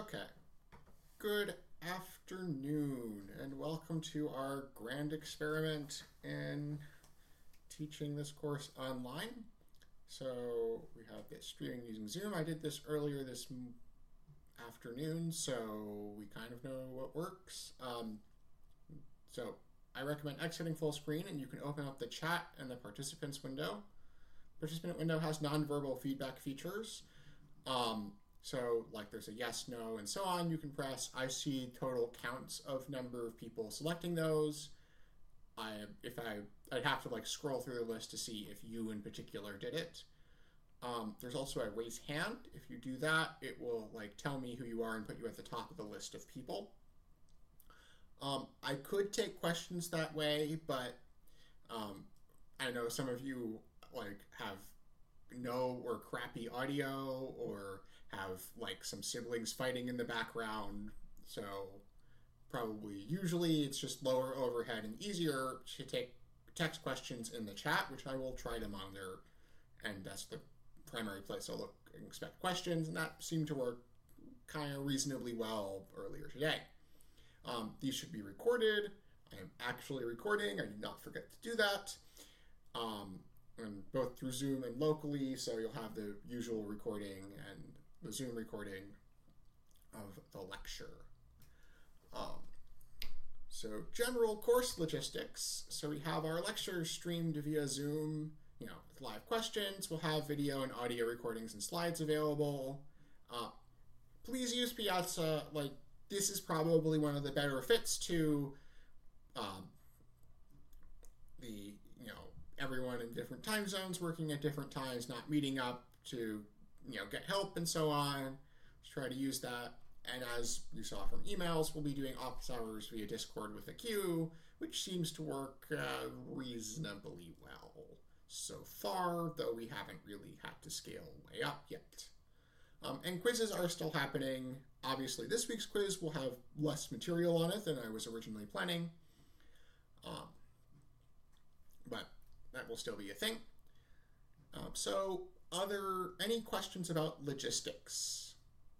Okay. Good afternoon, and welcome to our grand experiment in teaching this course online. So we have this streaming using Zoom. I did this earlier this afternoon, so we kind of know what works. So I recommend exiting full screen, and you can open up the chat and the participants window. Participant window has nonverbal feedback features. So like there's a yes, no, and so on. You can press. I see total counts of number of people selecting those. I'd have to like scroll through the list to see if you in particular did it. There's also a raise hand. If you do that, it will like tell me who you are and put you at the top of the list of people. I could take questions that way, but I know some of you like have no or crappy audio or have like some siblings fighting in the background, so usually it's just lower overhead and easier to take text questions in the chat, which I will try to monitor, and that's the primary place I'll look and expect questions, and that seemed to work kind of reasonably well earlier today. These should be recorded. I am actually recording. I did not forget to do that. And both through Zoom and locally, so you'll have the usual recording and the Zoom recording of the lecture. So general course logistics. So we have our lecture streamed via Zoom, with live questions. We'll have video and audio recordings and slides available. Please use Piazza. Like, this is probably one of the better fits to everyone in different time zones working at different times, not meeting up to, get help and so on. Let's try to use that. And as you saw from emails, we'll be doing office hours via Discord with a queue, which seems to work reasonably well so far, though we haven't really had to scale way up yet. And quizzes are still happening. Obviously, this week's quiz will have less material on it than I was originally planning. But that will still be a thing. So, any questions about logistics?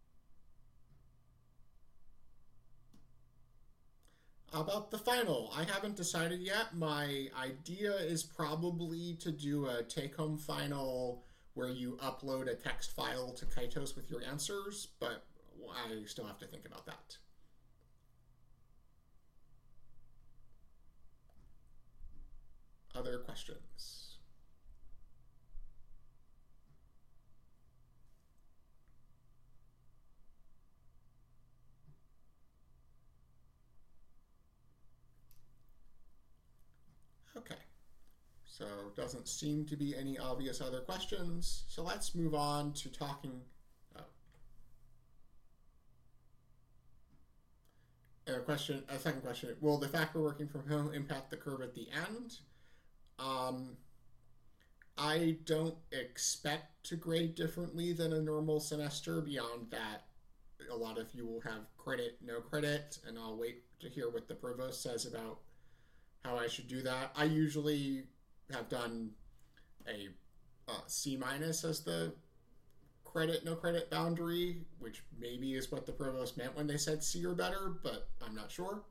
About the final, I haven't decided yet. My idea is probably to do a take-home final where you upload a text file to Kaitos with your answers, but I still have to think about that. Other questions? Okay. So doesn't seem to be any obvious other questions. So let's move on to talking. A second question. Will the fact we're working from home impact the curve at the end? I don't expect to grade differently than a normal semester. Beyond that, a lot of you will have credit, no credit, and I'll wait to hear what the provost says about how I should do that. I usually have done a C- as the credit, no credit boundary, which maybe is what the provost meant when they said C or better, but I'm not sure.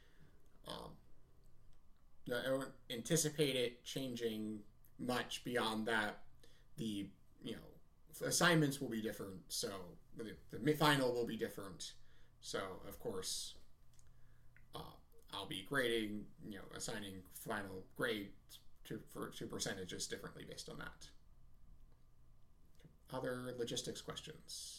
I don't anticipate it changing much beyond that. The assignments will be different, so the final will be different. So of course, I'll be grading, assigning final grade to percentages differently based on that. Other logistics questions?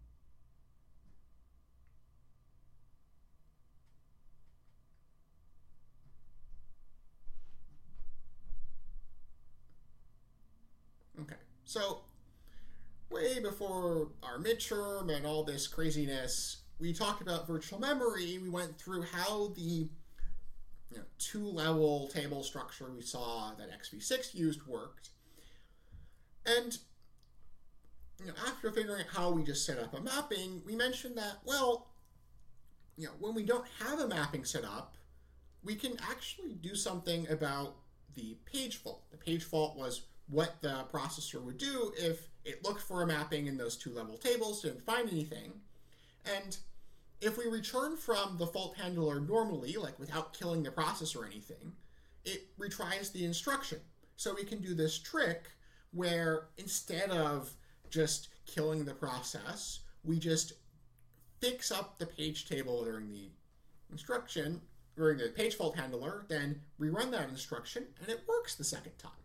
Okay, so way before our midterm and all this craziness, we talked about virtual memory. We went through how the two-level table structure we saw that XV6 used worked. And after figuring out how we just set up a mapping, we mentioned that, when we don't have a mapping set up, we can actually do something about the page fault. The page fault was what the processor would do if it looked for a mapping in those two-level tables, didn't find anything. And if we return from the fault handler normally, like without killing the process or anything, it retries the instruction. So we can do this trick where instead of just killing the process, we just fix up the page table during the instruction, during the page fault handler, then rerun that instruction, and it works the second time.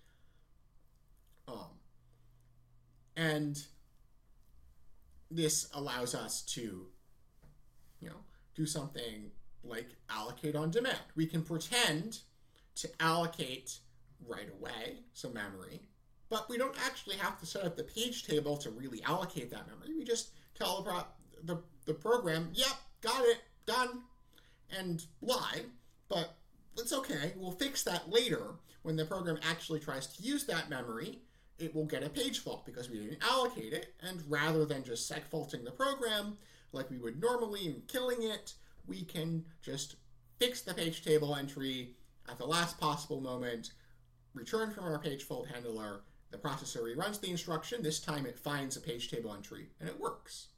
And this allows us to, do something like allocate on demand. We can pretend to allocate right away some memory, but we don't actually have to set up the page table to really allocate that memory. We just tell the program, yep, got it, done, and lie, but it's okay. We'll fix that later. When the program actually tries to use that memory, it will get a page fault because we didn't allocate it, and rather than just segfaulting the program like we would normally and killing it, we can just fix the page table entry at the last possible moment, return from our page fault handler, the processor reruns the instruction. This time it finds a page table entry, and it works.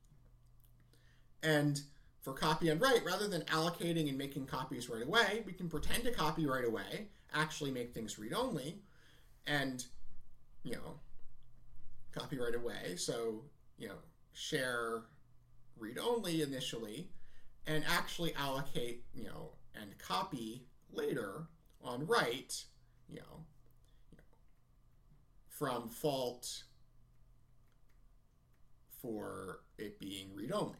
And for copy and write, rather than allocating and making copies right away, we can pretend to copy right away, actually make things read-only, and, copy right away. So, share read-only initially, and actually allocate, and copy later on write, from fault for it being read-only.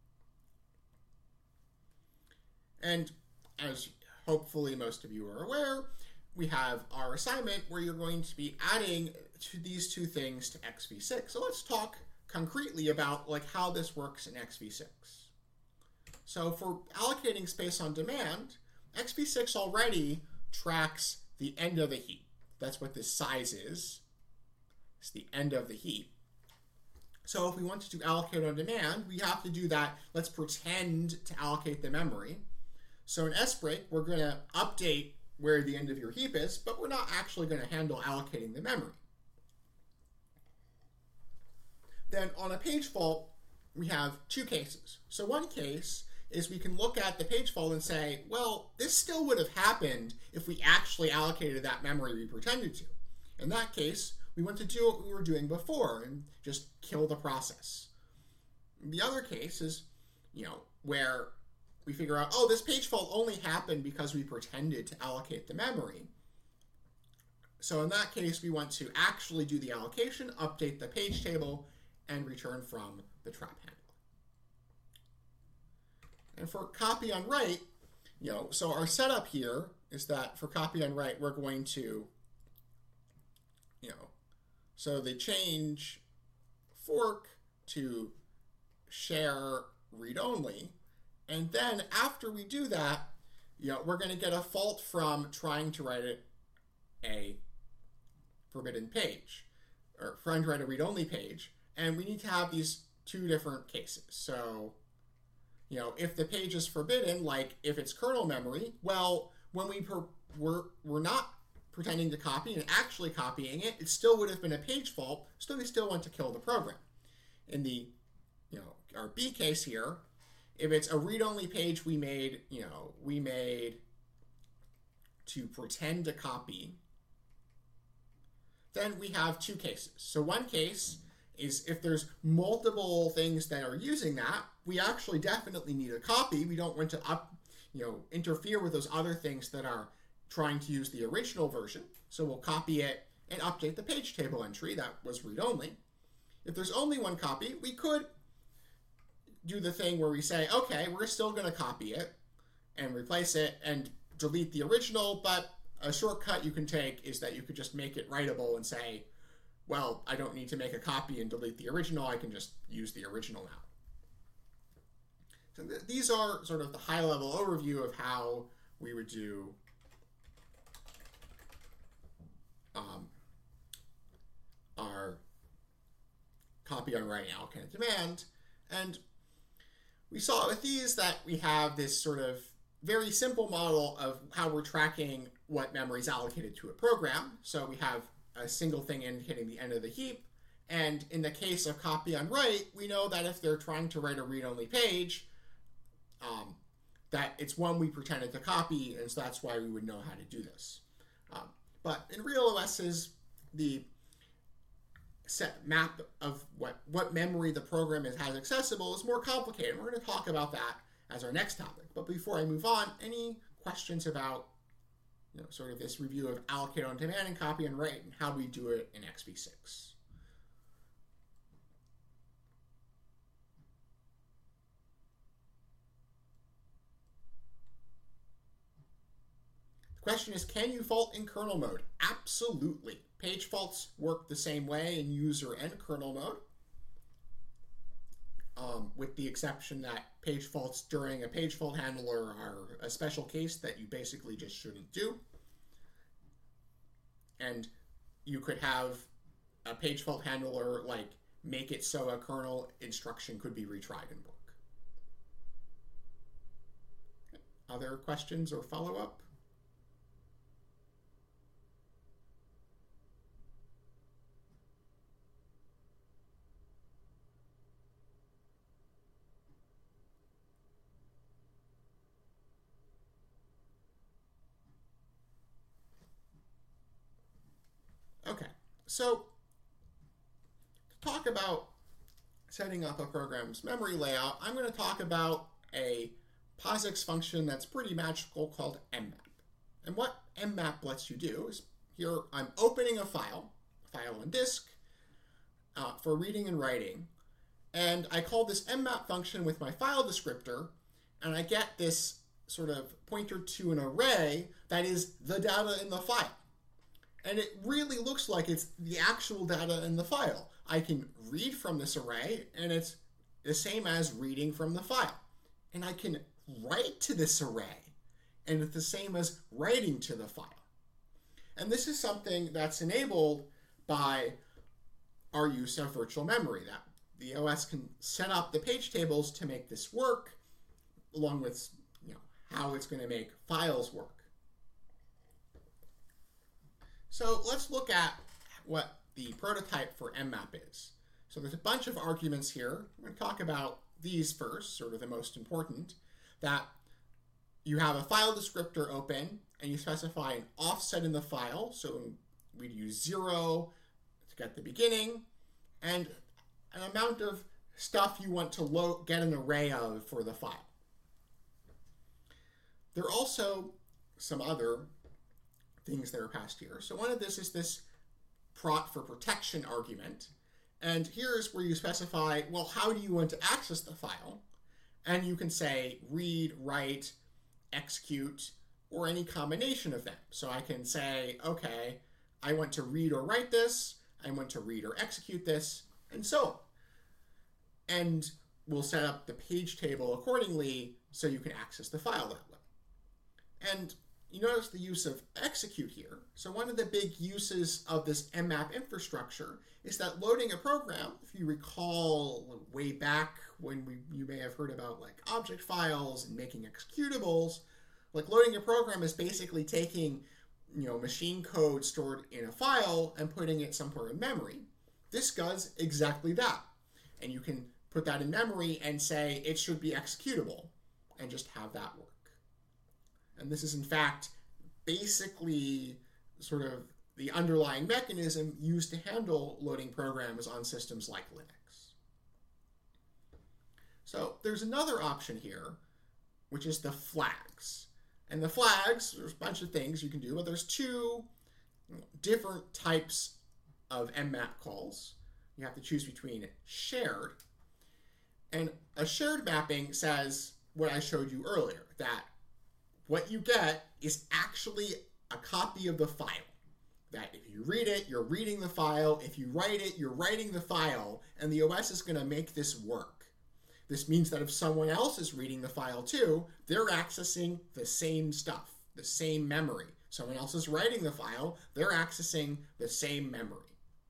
And as hopefully most of you are aware, we have our assignment where you're going to be adding to these two things to XV6. So let's talk concretely about how this works in XV6. So for allocating space on demand, XV6 already tracks the end of the heap. That's what this size is. It's the end of the heap. So if we wanted to allocate on demand, we have to do that. Let's pretend to allocate the memory. So in SBreak, we're going to update where the end of your heap is, but we're not actually going to handle allocating the memory. Then on a page fault, we have two cases. So one case is we can look at the page fault and say, well, this still would have happened if we actually allocated that memory we pretended to. In that case, we want to do what we were doing before and just kill the process. The other case is, where we figure out, this page fault only happened because we pretended to allocate the memory. So in that case, we want to actually do the allocation, update the page table, and return from the trap handler. And for copy on write, so our setup here is that for copy on write, we're going to, so they change fork to share read-only. And then after we do that, we're going to get a fault from trying to write a forbidden page, or trying to write a read-only page. And we need to have these two different cases. So, if the page is forbidden, like if it's kernel memory, well, when we're not pretending to copy and actually copying it, it still would have been a page fault, so we still want to kill the program. In the, our B case here, if it's a read-only page we made to pretend to copy, then we have two cases. So one case is if there's multiple things that are using that, we actually definitely need a copy. We don't want to interfere with those other things that are trying to use the original version. So we'll copy it and update the page table entry that was read-only. If there's only one copy, we could do the thing where we say, okay, we're still going to copy it and replace it and delete the original, but a shortcut you can take is that you could just make it writable and say, well, I don't need to make a copy and delete the original, I can just use the original now. So these are sort of the high-level overview of how we would do our copy on write and allocate on demand. And we saw with these that we have this sort of very simple model of how we're tracking what memory is allocated to a program. So we have a single thing indicating the end of the heap, And in the case of copy on write, we know that if they're trying to write a read-only page, that it's one we pretended to copy, and so that's why we would know how to do this. But in real OSs, the set map of what memory the program has accessible is more complicated. We're going to talk about that as our next topic. But before I move on, any questions about sort of this review of allocate on demand and copy and write and how we do it in XV6? The question is, can you fault in kernel mode? Absolutely. Page faults work the same way in user and kernel mode, with the exception that page faults during a page fault handler are a special case that you basically just shouldn't do. And you could have a page fault handler make it so a kernel instruction could be retried and work. Other questions or follow-up? Okay, so to talk about setting up a program's memory layout, I'm going to talk about a POSIX function that's pretty magical called mmap. And what mmap lets you do is, here I'm opening a file on disk, for reading and writing, and I call this mmap function with my file descriptor, and I get this sort of pointer to an array that is the data in the file. And it really looks like it's the actual data in the file. I can read from this array, and it's the same as reading from the file. And I can write to this array, and it's the same as writing to the file. And this is something that's enabled by our use of virtual memory, that the OS can set up the page tables to make this work, along with how it's going to make files work. So let's look at what the prototype for mmap is. So there's a bunch of arguments here. I'm going to talk about these first, sort of the most important, that you have a file descriptor open and you specify an offset in the file. So we'd use 0 to get the beginning and an amount of stuff you want to get an array of for the file. There are also some other things that are passed here. So one of this is this prot for protection argument. And here's where you specify, well, how do you want to access the file? And you can say read, write, execute, or any combination of them. So I can say, okay, I want to read or write this, I want to read or execute this, and so on. And we'll set up the page table accordingly so you can access the file that way. And you notice the use of execute here. So one of the big uses of this mmap infrastructure is that loading a program, if you recall way back when you may have heard about object files and making executables, loading a program is basically taking machine code stored in a file and putting it somewhere in memory. This does exactly that. And you can put that in memory and say it should be executable and just have that work. And this is, in fact, basically sort of the underlying mechanism used to handle loading programs on systems like Linux. So there's another option here, which is the flags. And the flags, there's a bunch of things you can do, but there's two different types of mmap calls. You have to choose between shared. And a shared mapping says what I showed you earlier, that what you get is actually a copy of the file. That if you read it, you're reading the file. If you write it, you're writing the file. And the OS is going to make this work. This means that if someone else is reading the file too, they're accessing the same stuff, the same memory. Someone else is writing the file, they're accessing the same memory.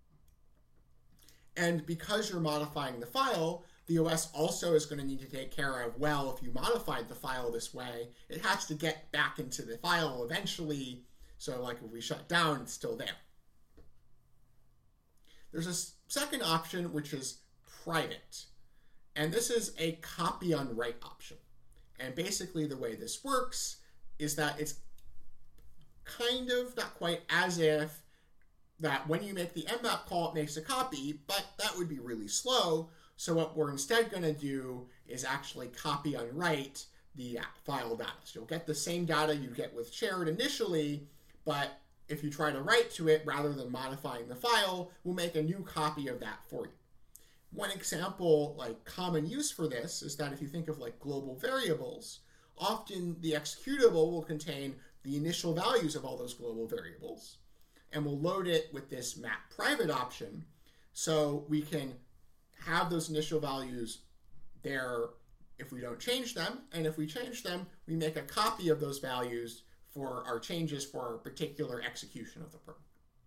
And because you're modifying the file, the OS also is going to need to take care of, well, if you modified the file this way, it has to get back into the file eventually. So if we shut down, it's still there. There's second option, which is private. And this is a copy on write option. And basically the way this works is that it's kind of, not quite, as if that when you make the mmap call, it makes a copy, but that would be really slow. So what we're instead going to do is actually copy on write the file data. So you'll get the same data you get with shared initially, but if you try to write to it rather than modifying the file, we'll make a new copy of that for you. One example, like common use for this, is that if you think of like global variables, often the executable will contain the initial values of all those global variables, and we'll load it with this map private option, so we can have those initial values there if we don't change them, and if we change them, we make a copy of those values for our changes for our particular execution of the program.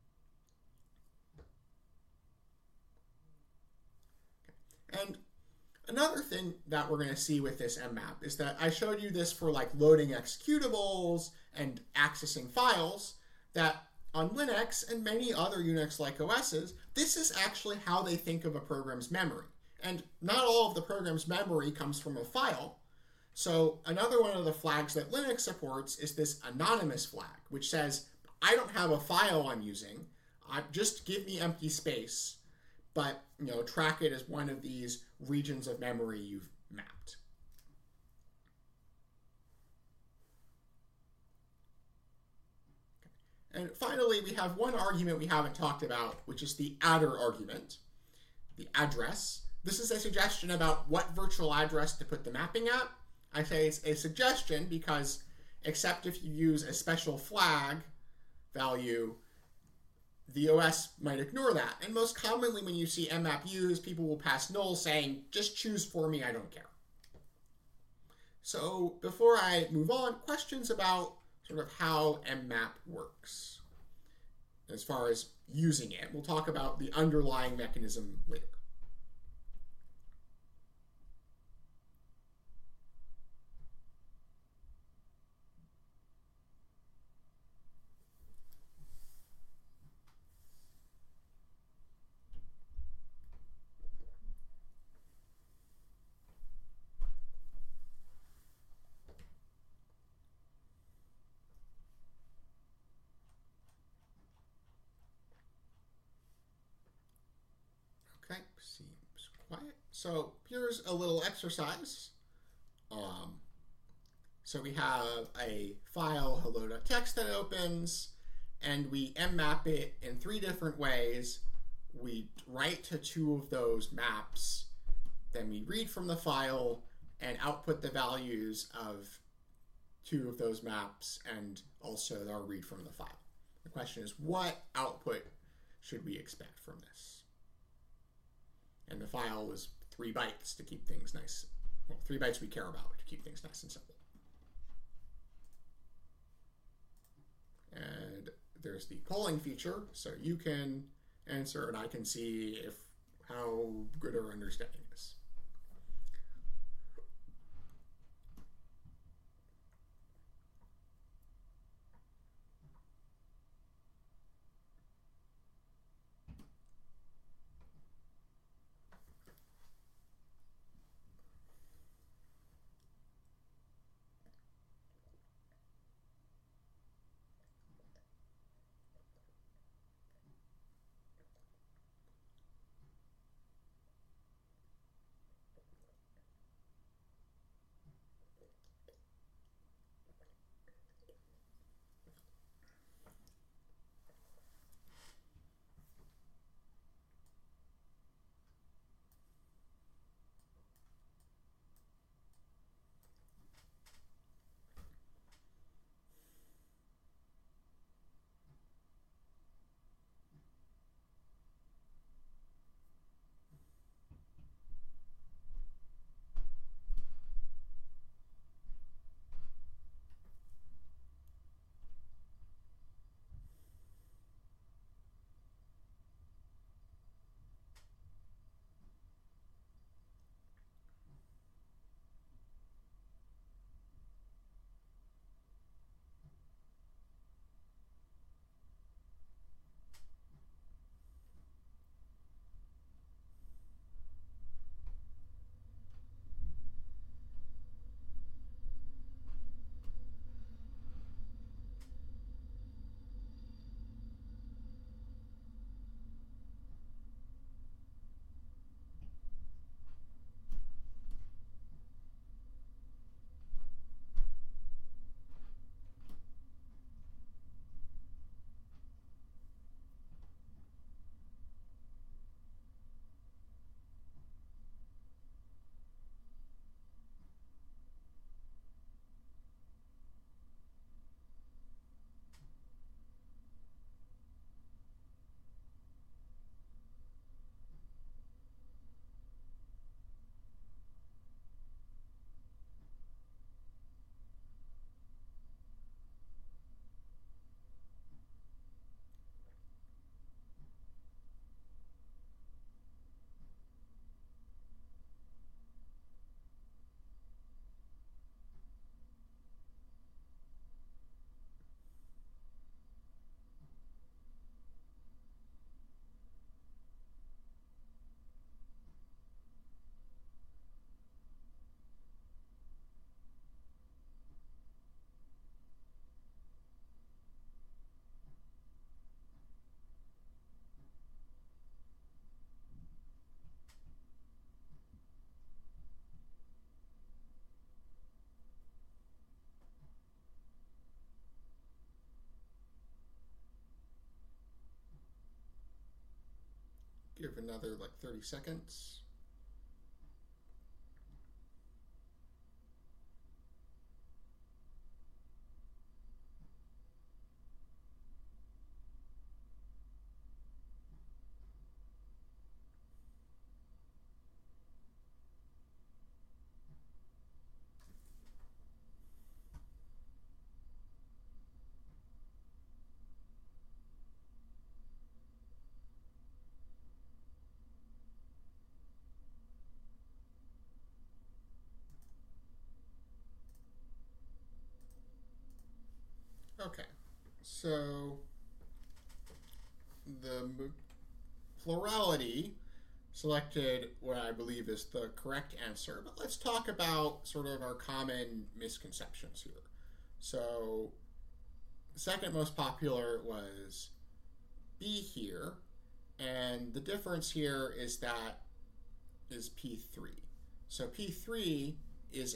And another thing that we're going to see with this mmap is that I showed you this for like loading executables and accessing files, that on Linux and many other Unix-like OSs, this is actually how they think of a program's memory. And not all of the program's memory comes from a file. So another one of the flags that Linux supports is this anonymous flag, which says, I don't have a file I'm using, just give me empty space, but track it as one of these regions of memory you've mapped. And finally, we have one argument we haven't talked about, which is the adder argument, the address. This is a suggestion about what virtual address to put the mapping at. I say it's a suggestion because, except if you use a special flag value, the OS might ignore that. And most commonly when you see mmap used, people will pass null saying, just choose for me, I don't care. So before I move on, questions about sort of how mmap works as far as using it. We'll talk about the underlying mechanism later. Okay, seems quiet. So here's a little exercise. So we have a file hello.txt that opens, and we mmap it in 3 different ways. We write to 2 of those maps, then we read from the file and output the values of 2 of those maps and also our read from the file. The question is, what output should we expect from this? And the file was 3 bytes to keep things nice. Well, 3 bytes we care about to keep things nice and simple. And there's the polling feature, so you can answer and I can see how good our understanding is. another like 30 seconds. Okay, so the plurality selected what I believe is the correct answer, but let's talk about sort of our common misconceptions here. So the second most popular was B here, and the difference here is that is P3. So P3 is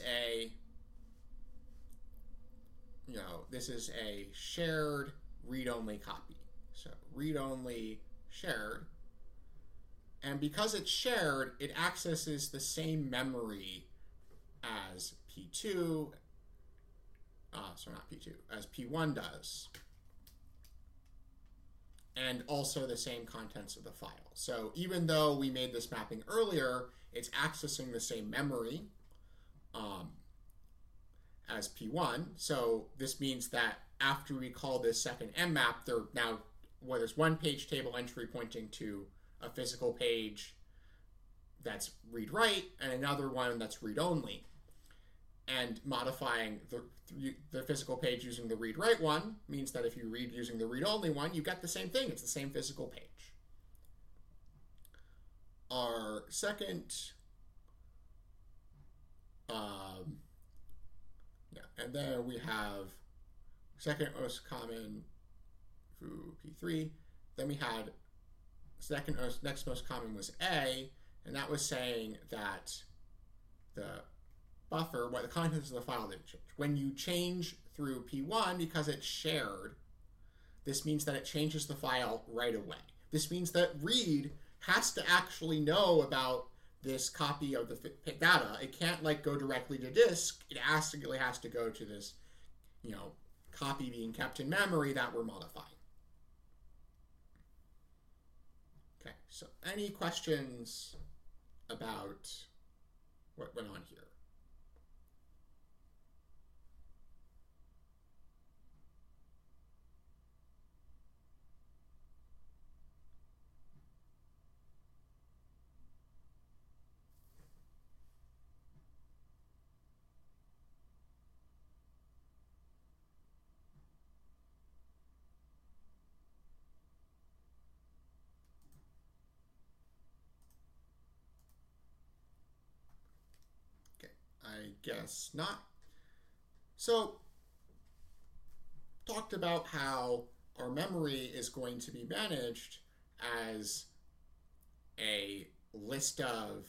this is a shared read-only copy. So read-only shared. And because it's shared, it accesses the same memory as P2, not P2, as P1 does. And also the same contents of the file. So even though we made this mapping earlier, it's accessing the same memory as P1. So this means that after we call this second mmap, there's one page table entry pointing to a physical page that's read-write and another one that's read-only. And modifying the physical page using the read-write one means that if you read using the read-only one, you get the same thing. It's the same physical page. Our second, and then we have second most common for P3. Then we had next most common was A, and that was saying that the buffer, the contents of the file didn't change. When you change through P1, because it's shared, this means that it changes the file right away. This means that read has to actually know about this copy of the data. It can't go directly to disk. It actually has to go to this, copy being kept in memory that we're modifying. Okay, so any questions about what went on here? I guess not. So, talked about how our memory is going to be managed as a list of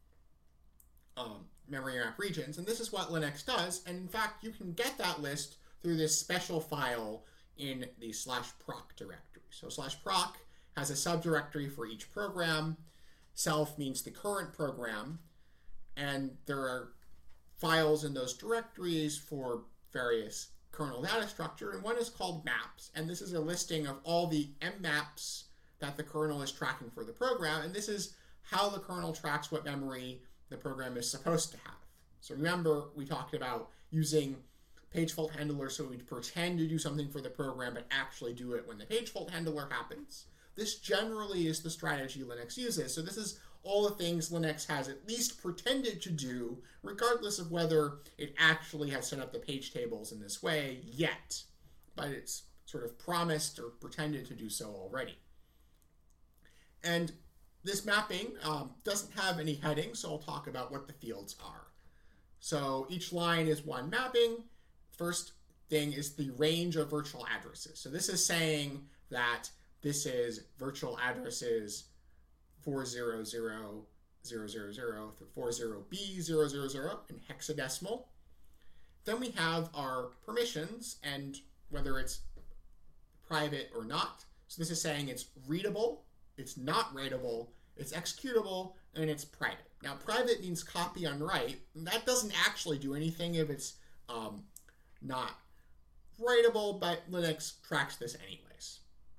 memory map regions, and this is what Linux does. And in fact, you can get that list through this special file in the /proc directory. So /proc has a subdirectory for each program. Self means the current program, and there are files in those directories for various kernel data structure, and one is called maps, and this is a listing of all the mmaps that the kernel is tracking for the program, and this is how the kernel tracks what memory the program is supposed to have. So remember, we talked about using page fault handler so we'd pretend to do something for the program but actually do it when the page fault handler happens. This generally is the strategy Linux uses. So this is all the things Linux has at least pretended to do, regardless of whether it actually has set up the page tables in this way yet. But it's sort of promised or pretended to do so already. And this mapping doesn't have any heading, so I'll talk about what the fields are. So each line is one mapping. First thing is the range of virtual addresses. So this is saying that this is virtual addresses 400,000 through 40B000 in hexadecimal. Then we have our permissions and whether it's private or not. So this is saying it's readable, it's not writable, it's executable, and it's private. Now, private means copy on write. That doesn't actually do anything if it's not writable, but Linux tracks this anyways.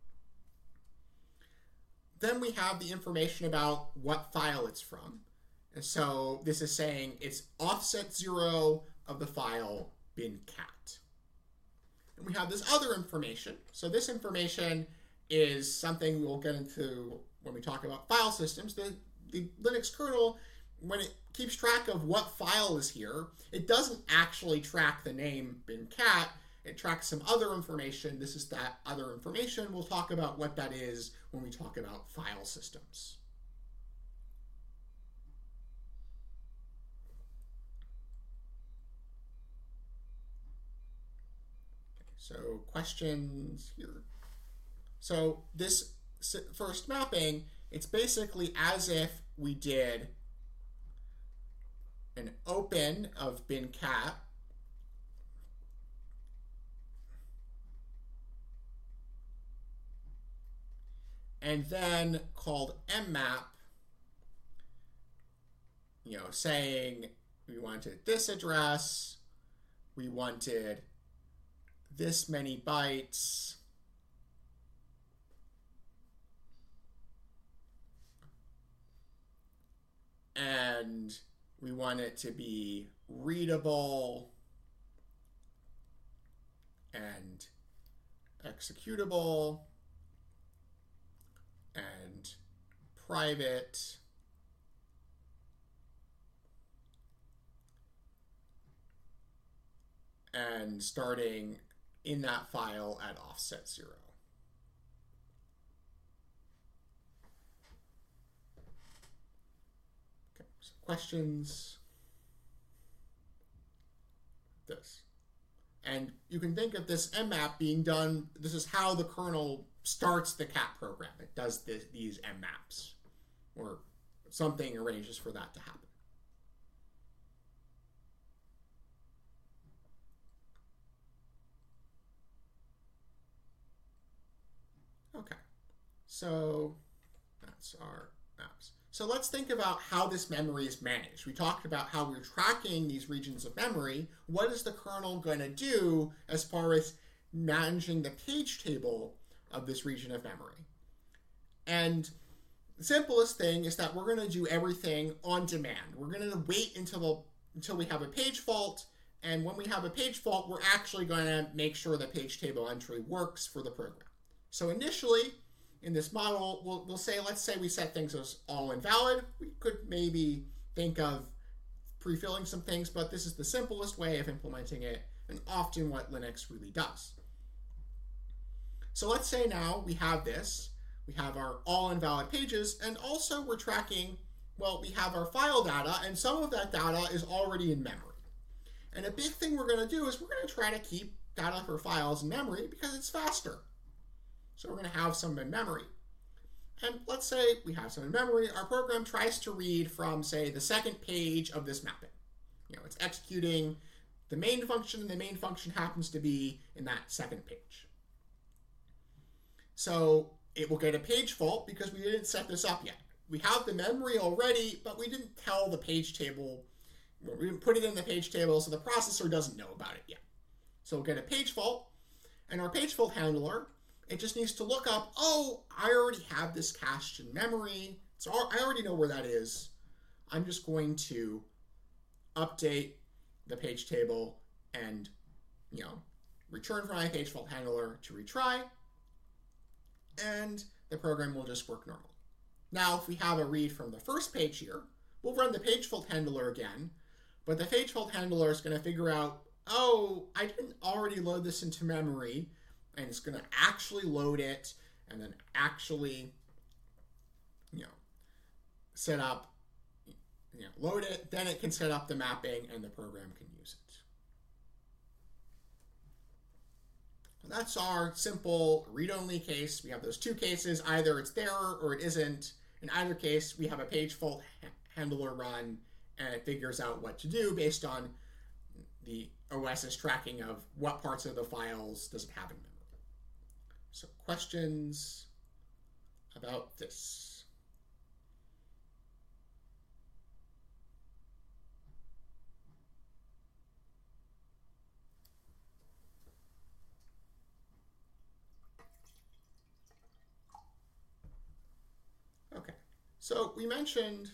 Then we have the information about what file it's from. And so this is saying it's offset 0 of the file bin cat. And we have this other information. So this information is something we'll get into when we talk about file systems. The Linux kernel, when it keeps track of what file is here, it doesn't actually track the name bin cat. It tracks some other information. This is that other information. We'll talk about what that is when we talk about file systems. So questions here. So this first mapping, it's basically as if we did an open of bin cat and then called mmap, saying we wanted this address, we wanted this many bytes, and we want it to be readable and executable and private and starting in that file at offset 0. Okay, so questions? This. And you can think of this mmap being done, this is how the kernel starts the cat program. It does these mmaps, or something arranges for that to happen. Okay, so that's our maps. So let's think about how this memory is managed. We talked about how we're tracking these regions of memory. What is the kernel going to do as far as managing the page table of this region of memory? And the simplest thing is that we're going to do everything on demand. We're going to wait until we have a page fault, and when we have a page fault, we're actually going to make sure the page table entry works for the program. So initially, in this model, we'll say, let's say we set things as all invalid. We could maybe think of pre-filling some things, but this is the simplest way of implementing it, and often what Linux really does. So let's say now we have this. We have our all invalid pages, and also we're tracking, well, we have our file data, and some of that data is already in memory. And a big thing we're going to do is we're going to try to keep data for files in memory because it's faster. So we're going to have some in memory. And let's say we have some in memory. Our program tries to read from, say, the second page of this mapping. It's executing the main function, and the main function happens to be in that second page. So it will get a page fault because we didn't set this up yet. We have the memory already, but we didn't tell the page table, we didn't put it in the page table, so the processor doesn't know about it yet. So we'll get a page fault, and our page fault handler, it just needs to look up, oh, I already have this cached in memory, so I already know where that is. I'm just going to update the page table and, return from my page fault handler to retry, and the program will just work normally. Now, if we have a read from the first page here, we'll run the page fault handler again, but the page fault handler is going to figure out, oh, I didn't already load this into memory, and it's going to actually load it and then actually, set up, load it. Then it can set up the mapping and the program can use it. That's our simple read-only case. We have those two cases. Either it's there or it isn't. In either case, we have a page fault handler run, and it figures out what to do based on the OS's tracking of what parts of the files does it have in memory. So questions about this? So we mentioned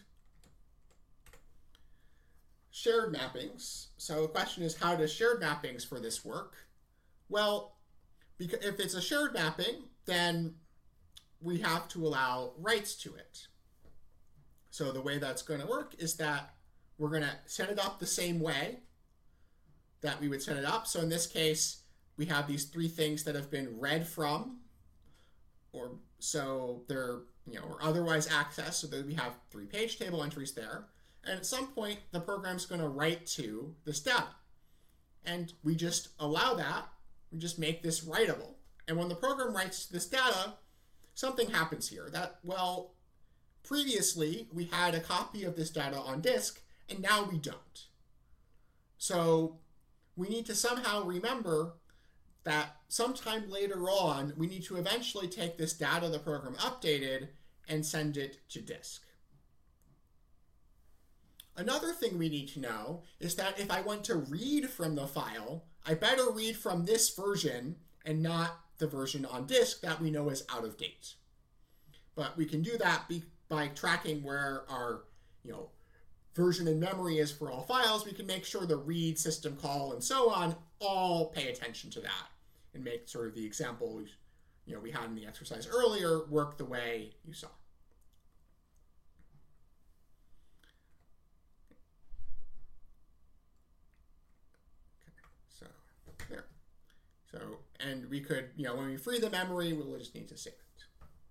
shared mappings. So the question is, how does shared mappings for this work? Well, because if it's a shared mapping, then we have to allow writes to it. So the way that's going to work is that we're going to set it up the same way that we would set it up. So in this case, we have these three things that have been read from, or so they're, or otherwise accessed, so that we have 3 page table entries there. And at some point, the program's going to write to this data. And we just allow that. We just make this writable. And when the program writes to this data, something happens here. That, well, previously, we had a copy of this data on disk, and now we don't. So we need to somehow remember that sometime later on, we need to eventually take this data the program updated and send it to disk. Another thing we need to know is that if I want to read from the file, I better read from this version and not the version on disk that we know is out of date. But we can do that by tracking where our version in memory is for all files. We can make sure the read, system call, and so on all pay attention to that and make sort of the example we had in the exercise earlier work the way you saw. So there. So, and we could, when we free the memory, we'll just need to save it.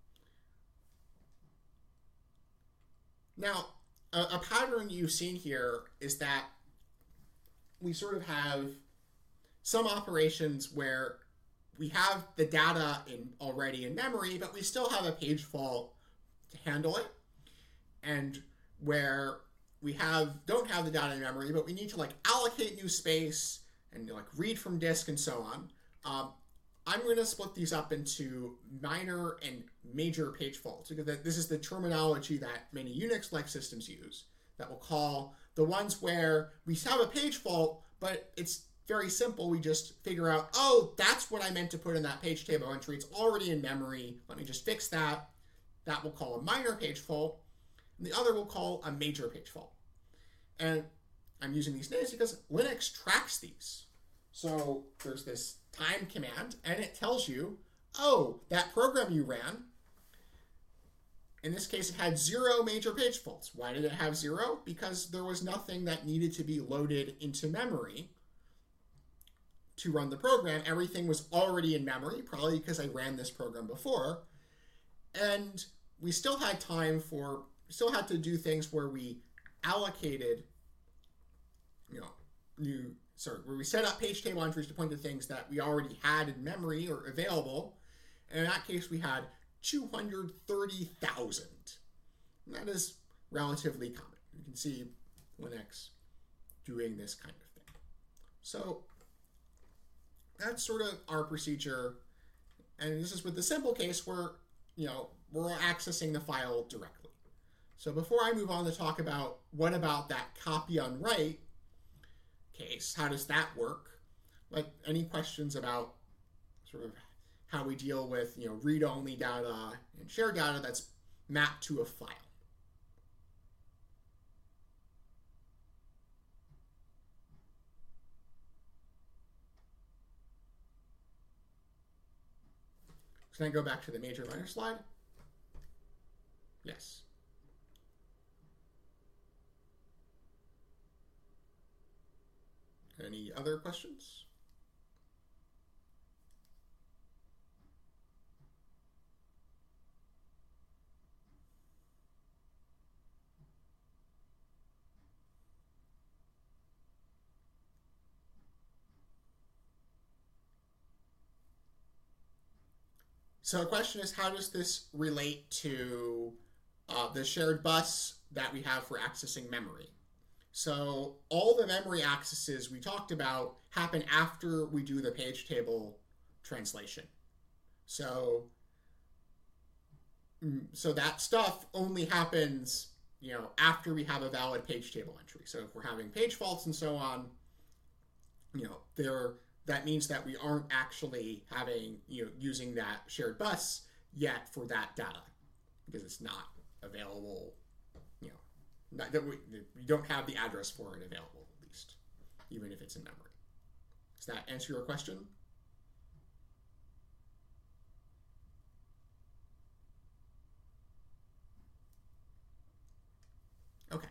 Now, a pattern you've seen here is that we sort of have some operations where we have the data already in memory, but we still have a page fault to handle it. And where we don't have the data in memory, but we need to allocate new space and read from disk and so on. I'm going to split these up into minor and major page faults, because this is the terminology that many Unix-like systems use, that will call the ones where we have a page fault, but it's very simple. We just figure out, oh, that's what I meant to put in that page table entry. It's already in memory. Let me just fix that. That we'll call a minor page fault. And the other we'll call a major page fault. And I'm using these names because Linux tracks these. So there's this time command, and it tells you, oh, that program you ran, in this case, it had 0 major page faults. Why did it have 0? Because there was nothing that needed to be loaded into memory to run the program. Everything was already in memory, probably because I ran this program before. And we still had still had to do things where we allocated, where we set up page table entries to point to things that we already had in memory or available. And in that case, we had 230,000. And that is relatively common. You can see Linux doing this kind of thing. So that's sort of our procedure. And this is with the simple case where, we're accessing the file directly. So before I move on to talk about what about that copy on write case, how does that work? Any questions about sort of how we deal with, read-only data and shared data that's mapped to a file? Can I go back to the major minor slide? Yes. Any other questions? So the question is, how does this relate to the shared bus that we have for accessing memory? So all the memory accesses we talked about happen after we do the page table translation. So that stuff only happens, after we have a valid page table entry. So if we're having page faults and so on, that means that we aren't actually having, using that shared bus yet for that data, because it's not available, not that we don't have the address for it available, at least, even if it's in memory. Does that answer your question? Okay.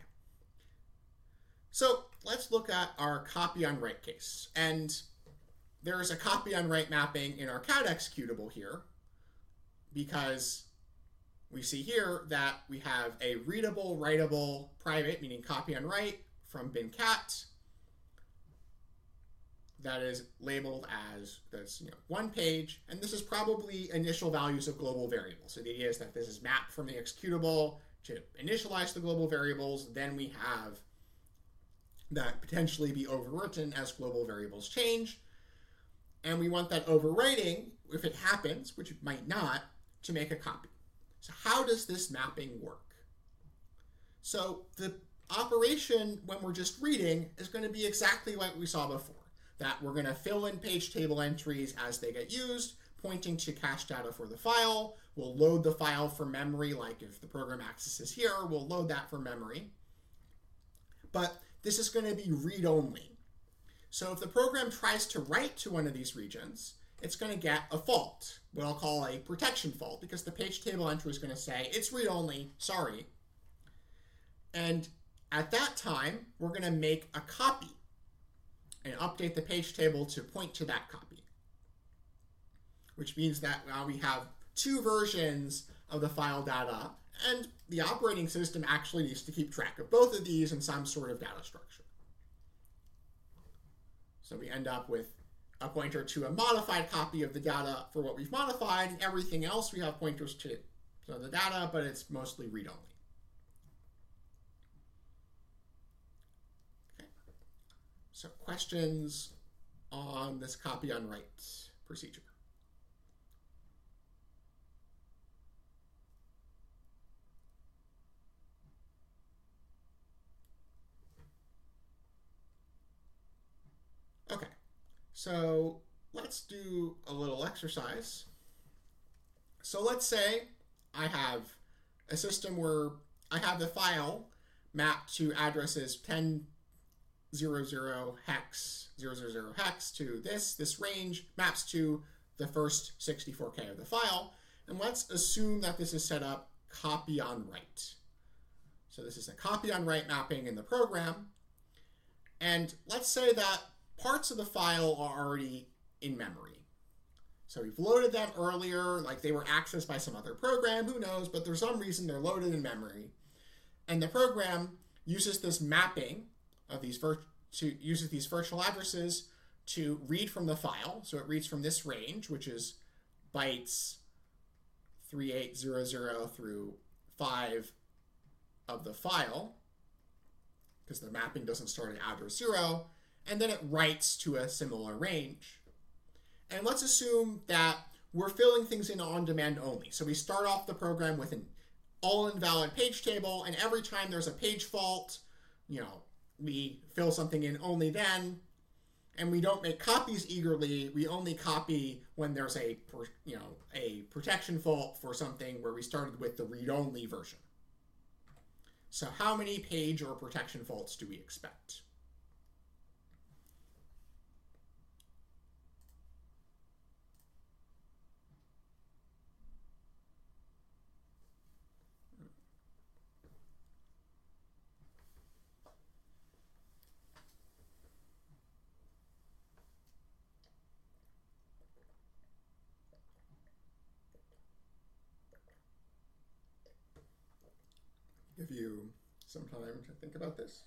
So let's look at our copy on write case. And there's a copy on write mapping in our cat executable here, because we see here that we have a readable, writable, private, meaning copy on write, from bin cat that is labeled as this, one page, and this is probably initial values of global variables. So the idea is that this is mapped from the executable to initialize the global variables. Then we have that potentially be overwritten as global variables change. And we want that overwriting, if it happens, which it might not, to make a copy. So how does this mapping work? So the operation when we're just reading is going to be exactly like we saw before, that we're going to fill in page table entries as they get used, pointing to cache data for the file. We'll load the file from memory, like if the program accesses here, we'll load that from memory. But this is going to be read-only. So if the program tries to write to one of these regions, it's going to get a fault, what I'll call a protection fault, because the page table entry is going to say, it's read-only, sorry. And at that time, we're going to make a copy and update the page table to point to that copy, which means that now we have two versions of the file data, and the operating system actually needs to keep track of both of these in some sort of data structure. So we end up with a pointer to a modified copy of the data for what we've modified, and everything else we have pointers to the data, but it's mostly read-only. Okay. So questions on this copy on write procedure? Okay, so let's do a little exercise. So let's say I have a system where I have the file mapped to addresses 1000 hex 000 hex to this range maps to the first 64K of the file. And let's assume that this is set up copy on write. So this is a copy on write mapping in the program. And let's say that parts of the file are already in memory. So we've loaded them earlier, like they were accessed by some other program, who knows, but there's some reason they're loaded in memory. And the program uses this mapping of these uses these virtual addresses to read from the file. So it reads from this range, which is bytes 3800 through 5 of the file, because the mapping doesn't start at address 0, and then it writes to a similar range. And let's assume that we're filling things in on demand only. So we start off the program with an all invalid page table, and every time there's a page fault, we fill something in only then, and we don't make copies eagerly. We only copy when there's a protection fault for something where we started with the read-only version. So how many page or protection faults do we expect? Give you some time to think about this.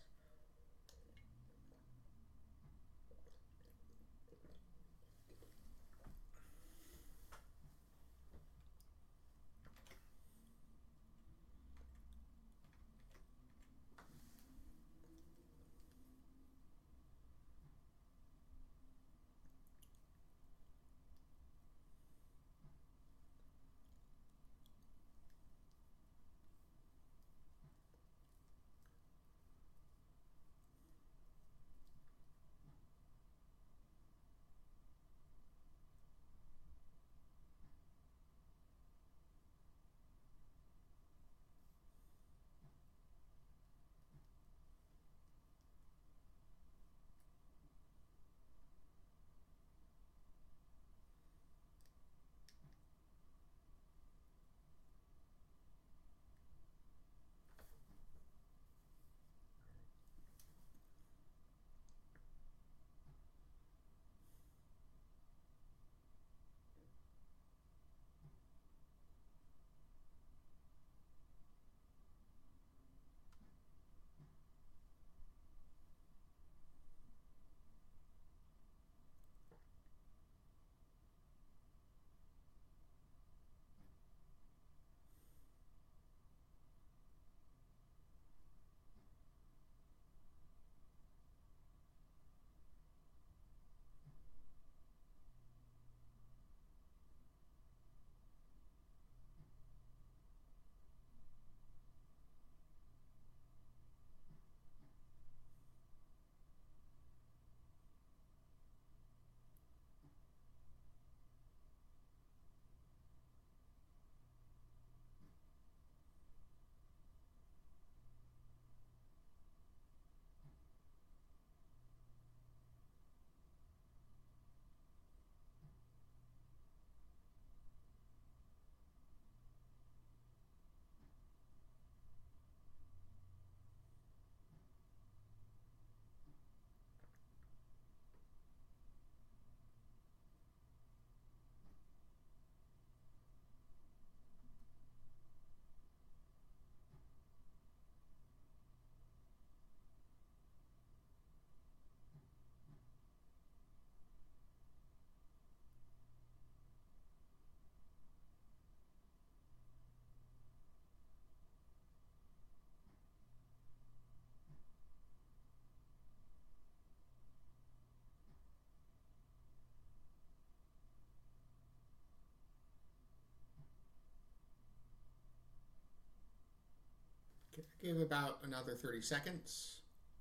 Give about another 30 seconds.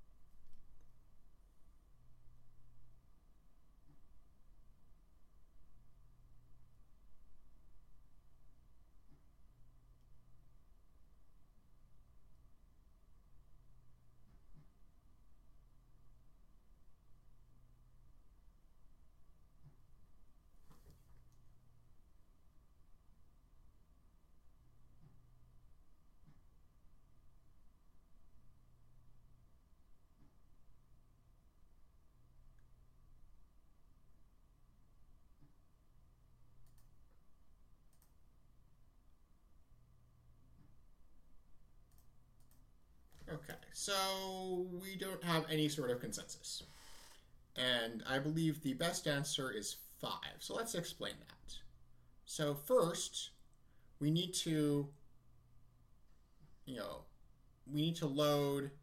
Okay, so we don't have any sort of consensus. And I believe the best answer is 5. So let's explain that. So first, we need to, load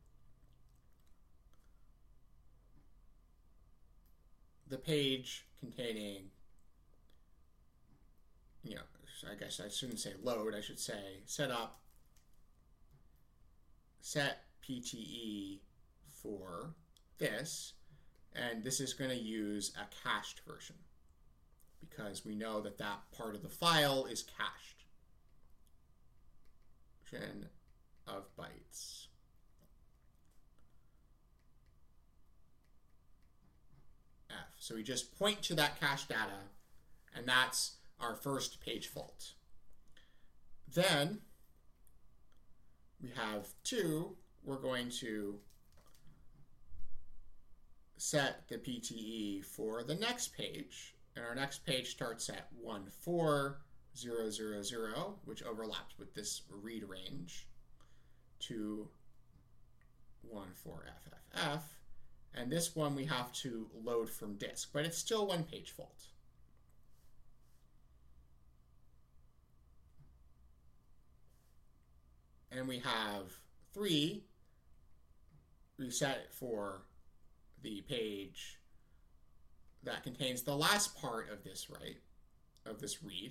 the page containing, I guess I shouldn't say load, I should say set PTE for this, and this is going to use a cached version because we know that that part of the file is cached. Gen of bytes. F. So we just point to that cached data, and that's our first page fault. Then we have 2, we're going to set the PTE for the next page, and our next page starts at 14000, which overlaps with this read range, to 14FFF, and this one we have to load from disk, but it's still one page fault. And we have 3, we set it for the page that contains the last part of this read.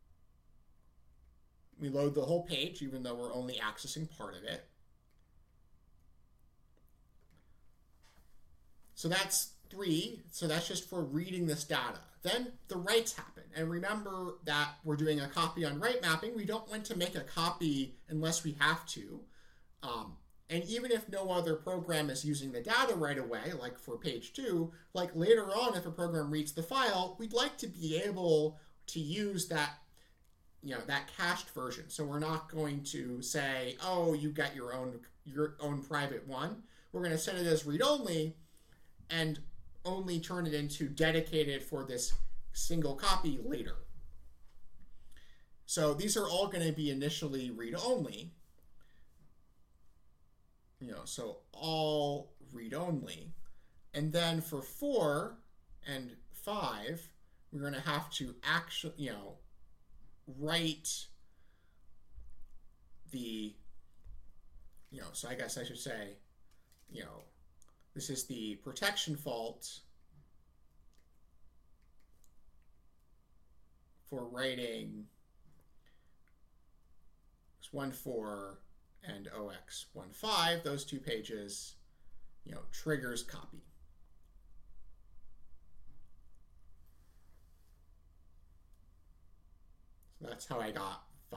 We load the whole page, even though we're only accessing part of it. So that's 3, so that's just for reading this data. Then the writes happen. And remember that we're doing a copy on write mapping. We don't want to make a copy unless we have to. And even if no other program is using the data right away, like for page 2, like later on if a program reads the file, we'd like to be able to use that, that cached version. So we're not going to say, oh, you got your own private one. We're going to set it as read-only and only turn it into dedicated for this single copy later. So these are all going to be initially read-only. So all read-only. And then for 4 and 5, we're going to have to actually, write the, so I guess I should say, this is the protection fault for writing 1.4 and OX.1.5, those 2 pages, triggers copy. So that's how I got 5.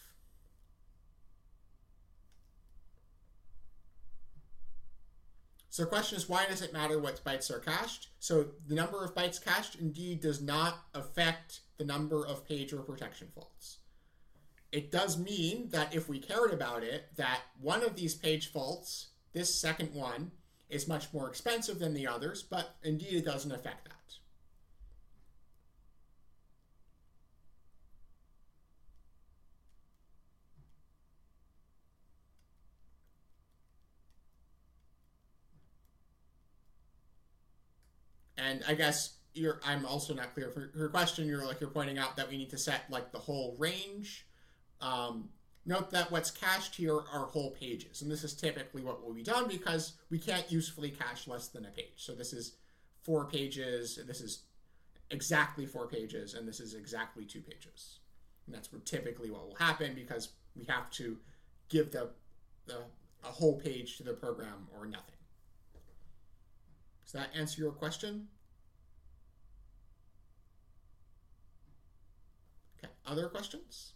So the question is, why does it matter what bytes are cached? So the number of bytes cached indeed does not affect the number of page or protection faults. It does mean that if we cared about it, that one of these page faults, this second one, is much more expensive than the others, but indeed it doesn't affect that. And I guess I'm also not clear for your question. You're pointing out that we need to set the whole range. Note that what's cached here are whole pages, and this is typically what will be done because we can't usefully cache less than a page. So this is 4 pages, this is exactly 4 pages, and this is exactly 2 pages. And that's typically what will happen because we have to give the a whole page to the program or nothing. Does that answer your question? Okay, other questions?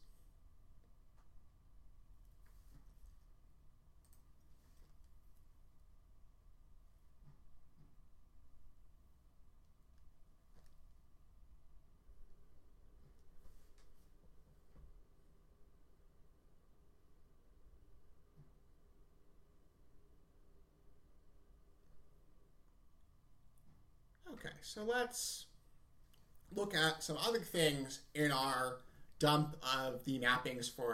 Okay, so let's look at some other things in our dump of the mappings for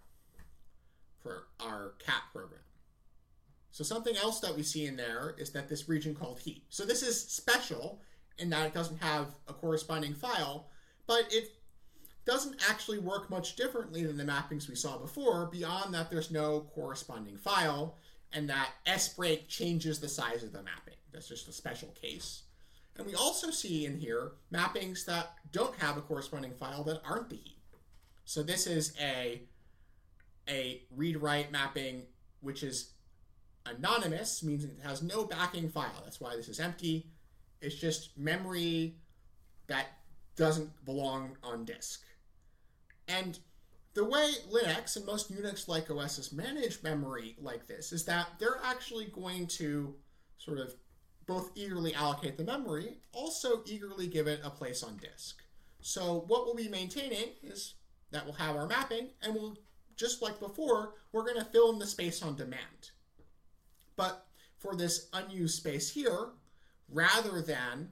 our cat program. So something else that we see in there is that this region called heap. So this is special in that it doesn't have a corresponding file, but it doesn't actually work much differently than the mappings we saw before, beyond that there's no corresponding file, and that sbreak changes the size of the mapping. That's just a special case. And we also see in here mappings that don't have a corresponding file that aren't the heap. So this is a read-write mapping which is anonymous, means it has no backing file. That's why this is empty. It's just memory that doesn't belong on disk. And the way Linux and most Unix-like OSs manage memory like this is that they're actually going to sort of both eagerly allocate the memory, also eagerly give it a place on disk. So what we'll be maintaining is that we'll have our mapping, and we'll, just like before, we're going to fill in the space on demand. But for this unused space here, rather than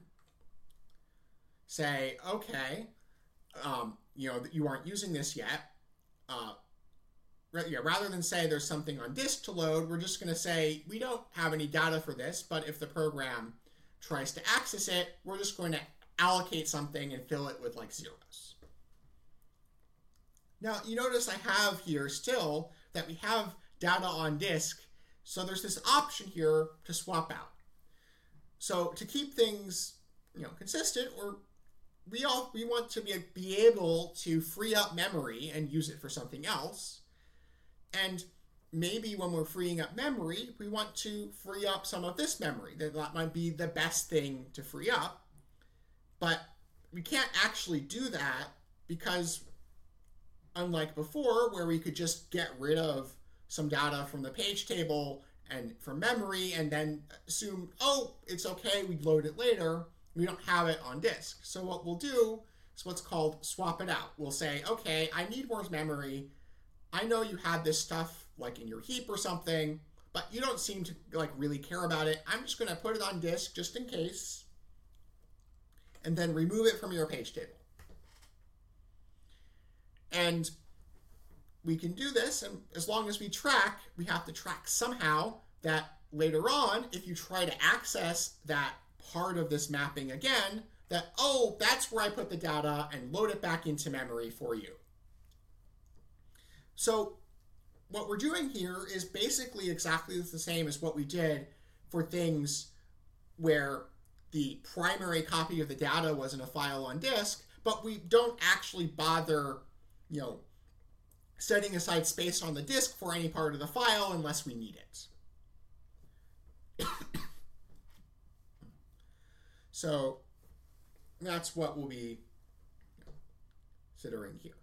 say, okay, you aren't using this yet, rather than say there's something on disk to load, we're just going to say we don't have any data for this, but if the program tries to access it, we're just going to allocate something and fill it with like zeros. Now, you notice I have here still that we have data on disk, so there's this option here to swap out. So to keep things consistent, we want to be able to free up memory and use it for something else. And maybe when we're freeing up memory, we want to free up some of this memory. That might be the best thing to free up. But we can't actually do that because, unlike before, where we could just get rid of some data from the page table and from memory and then assume, oh, it's okay, we load it later, we don't have it on disk. So what we'll do is what's called swap it out. We'll say, okay, I need more memory. I know you had this stuff like in your heap or something, but you don't seem to really care about it. I'm just going to put it on disk just in case, and then remove it from your page table. And we can do this, and as long as we have to track somehow that later on, if you try to access that part of this mapping again, that, oh, that's where I put the data, and load it back into memory for you. So what we're doing here is basically exactly the same as what we did for things where the primary copy of the data was in a file on disk, but we don't actually bother, setting aside space on the disk for any part of the file unless we need it. So that's what we'll be considering here.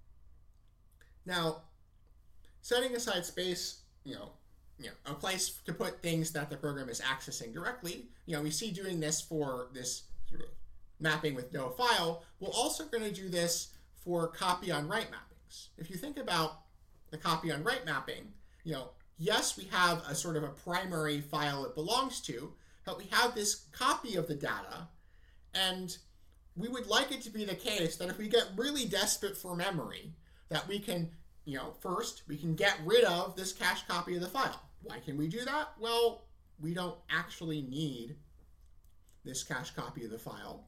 Now, setting aside space, a place to put things that the program is accessing directly, we see doing this for this sort of mapping with no file. We're also going to do this for copy on write mappings. If you think about the copy on write mapping, yes, we have a sort of a primary file it belongs to, but we have this copy of the data, and we would like it to be the case that if we get really desperate for memory, that we can, first, we can get rid of this cache copy of the file. Why can we do that? Well, we don't actually need this cache copy of the file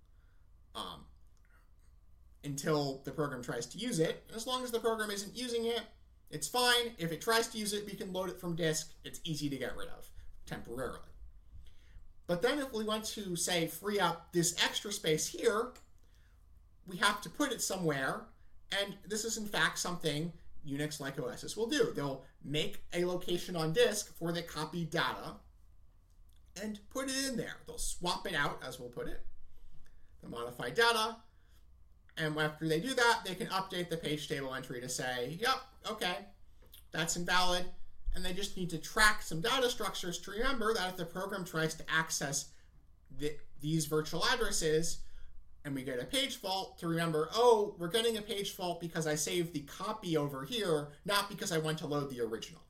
until the program tries to use it. As long as the program isn't using it, it's fine. If it tries to use it, we can load it from disk. It's easy to get rid of temporarily. But then if we want to, say, free up this extra space here, we have to put it somewhere. And this is, in fact, something Unix-like OSs will do. They'll make a location on disk for the copied data and put it in there. They'll swap it out, as we'll put it, the modified data, and after they do that, they can update the page table entry to say, yep, okay, that's invalid, and they just need to track some data structures to remember that if the program tries to access these virtual addresses and we get a page fault, to remember, oh, we're getting a page fault because I saved the copy over here, not because I went to load the original.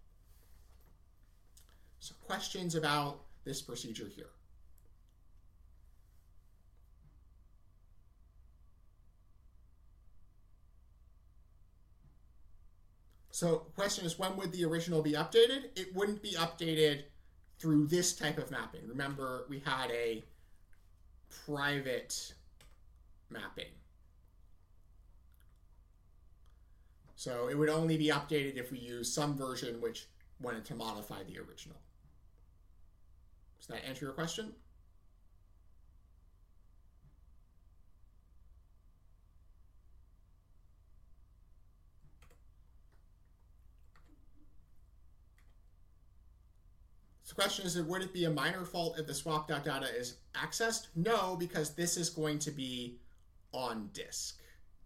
So questions about this procedure here? So question is, when would the original be updated? It wouldn't be updated through this type of mapping. Remember, we had a private mapping. So it would only be updated if we use some version which wanted to modify the original. Does that answer your question? So the question is, would it be a minor fault if the swap.data is accessed? No, because this is going to be on disk.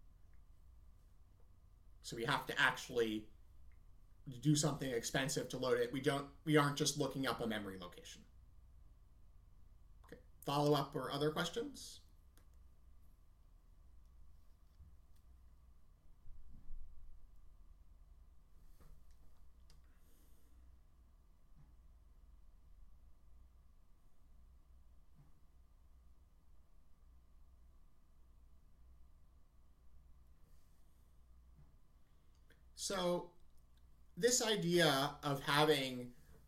So we have to actually do something expensive to load it. We aren't just looking up a memory location. Okay. Follow up or other questions? So this idea of having,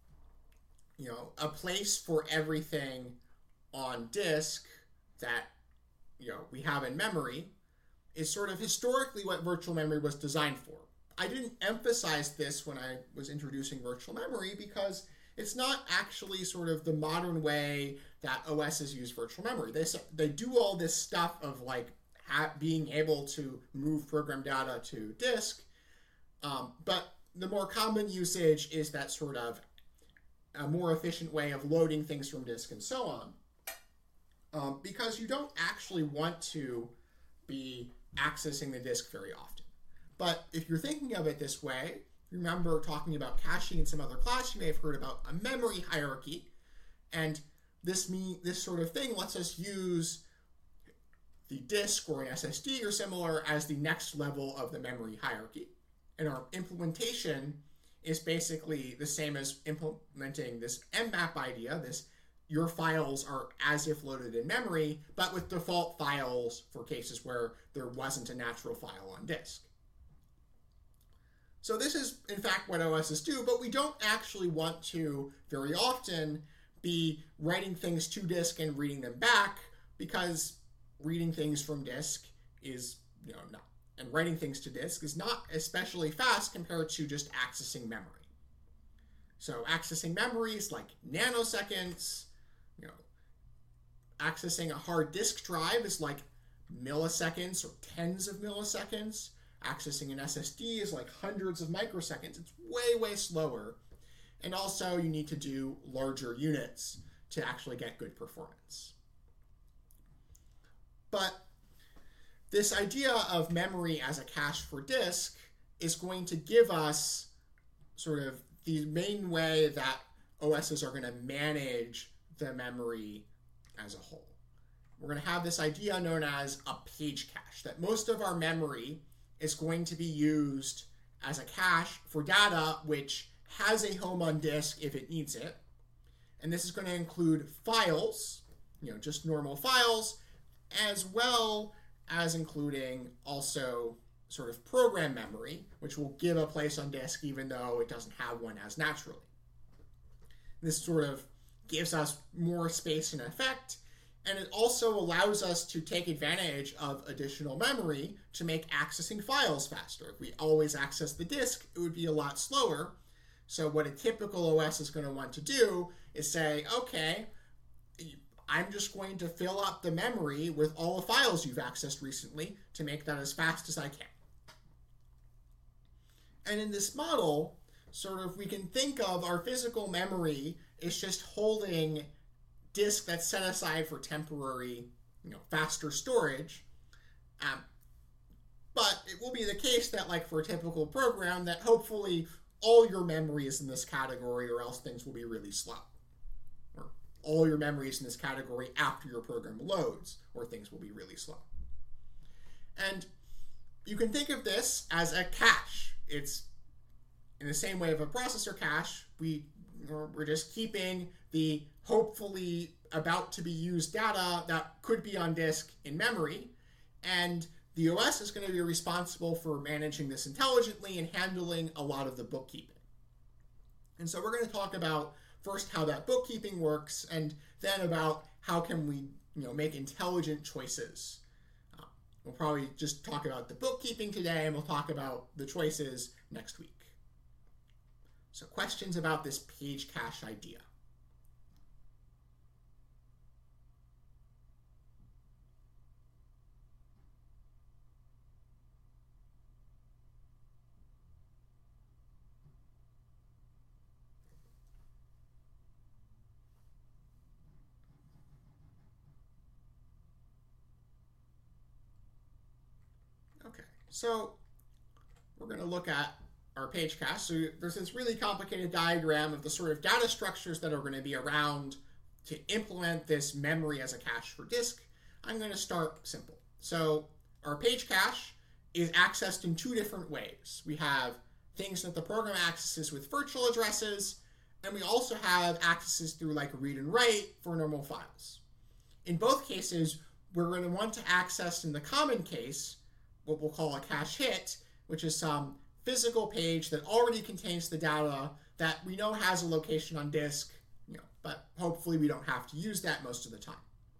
a place for everything on disk that, we have in memory is sort of historically what virtual memory was designed for. I didn't emphasize this when I was introducing virtual memory because it's not actually sort of the modern way that OSs use virtual memory. They do all this stuff of like being able to move program data to disk, but the more common usage is that sort of a more efficient way of loading things from disk and so on, because you don't actually want to be accessing the disk very often. But if you're thinking of it this way, remember talking about caching in some other class, you may have heard about a memory hierarchy, and this sort of thing lets us use the disk or an SSD or similar as the next level of the memory hierarchy. And our implementation is basically the same as implementing this mmap idea. Your files are as if loaded in memory, but with default files for cases where there wasn't a natural file on disk. So this is, in fact, what OSs do, but we don't actually want to very often be writing things to disk and reading them back, because reading things from disk is, not. And writing things to disk is not especially fast compared to just accessing memory. So accessing memory is like nanoseconds. Accessing a hard disk drive is like milliseconds or tens of milliseconds. Accessing an SSD is like hundreds of microseconds. It's way, way slower. And also you need to do larger units to actually get good performance. But this idea of memory as a cache for disk is going to give us sort of the main way that OSs are going to manage the memory as a whole. We're going to have this idea known as a page cache, that most of our memory is going to be used as a cache for data which has a home on disk if it needs it. And this is going to include files, just normal files, as well as including also sort of program memory, which will give a place on disk even though it doesn't have one as naturally. This sort of gives us more space and effect, and it also allows us to take advantage of additional memory to make accessing files faster. If we always access the disk, it would be a lot slower. So what a typical OS is going to want to do is say, okay, I'm just going to fill up the memory with all the files you've accessed recently to make that as fast as I can. And in this model, sort of we can think of our physical memory as just holding disk that's set aside for temporary, faster storage. But it will be the case that, like for a typical program, that hopefully all your memory is in this category, or else things will be really slow. Or all your memory is in this category after your program loads, or things will be really slow. And you can think of this as a cache. It's in the same way of a processor cache. We're just keeping the hopefully about to be used data that could be on disk in memory, and the OS is going to be responsible for managing this intelligently and handling a lot of the bookkeeping. And so we're going to talk about first how that bookkeeping works, and then about how can we make intelligent choices. We'll probably just talk about the bookkeeping today, and we'll talk about the choices next week. So questions about this page cache idea? Okay, so we're going to look at our page cache. So there's this really complicated diagram of the sort of data structures that are going to be around to implement this memory as a cache for disk. I'm going to start simple. So our page cache is accessed in two different ways. We have things that the program accesses with virtual addresses, and we also have accesses through like read and write for normal files. In both cases, we're going to want to access, in the common case, what we'll call a cache hit, which is some physical page that already contains the data that we know has a location on disk, but hopefully we don't have to use that most of the time.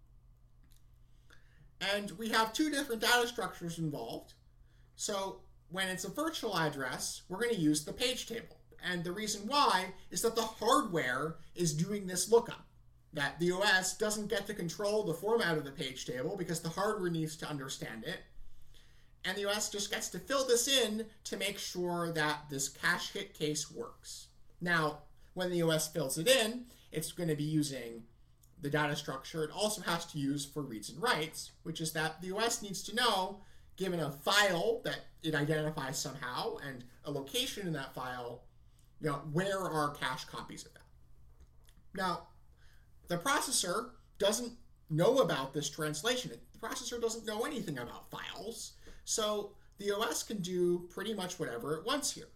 And we have two different data structures involved. So when it's a virtual address, we're going to use the page table. And the reason why is that the hardware is doing this lookup, that the OS doesn't get to control the format of the page table because the hardware needs to understand it. And the OS just gets to fill this in to make sure that this cache hit case works. Now, when the OS fills it in, it's going to be using the data structure it also has to use for reads and writes, which is that the OS needs to know, given a file that it identifies somehow and a location in that file, where are cache copies of that. Now, the processor doesn't know about this translation. The processor doesn't know anything about files. So the OS can do pretty much whatever it wants here.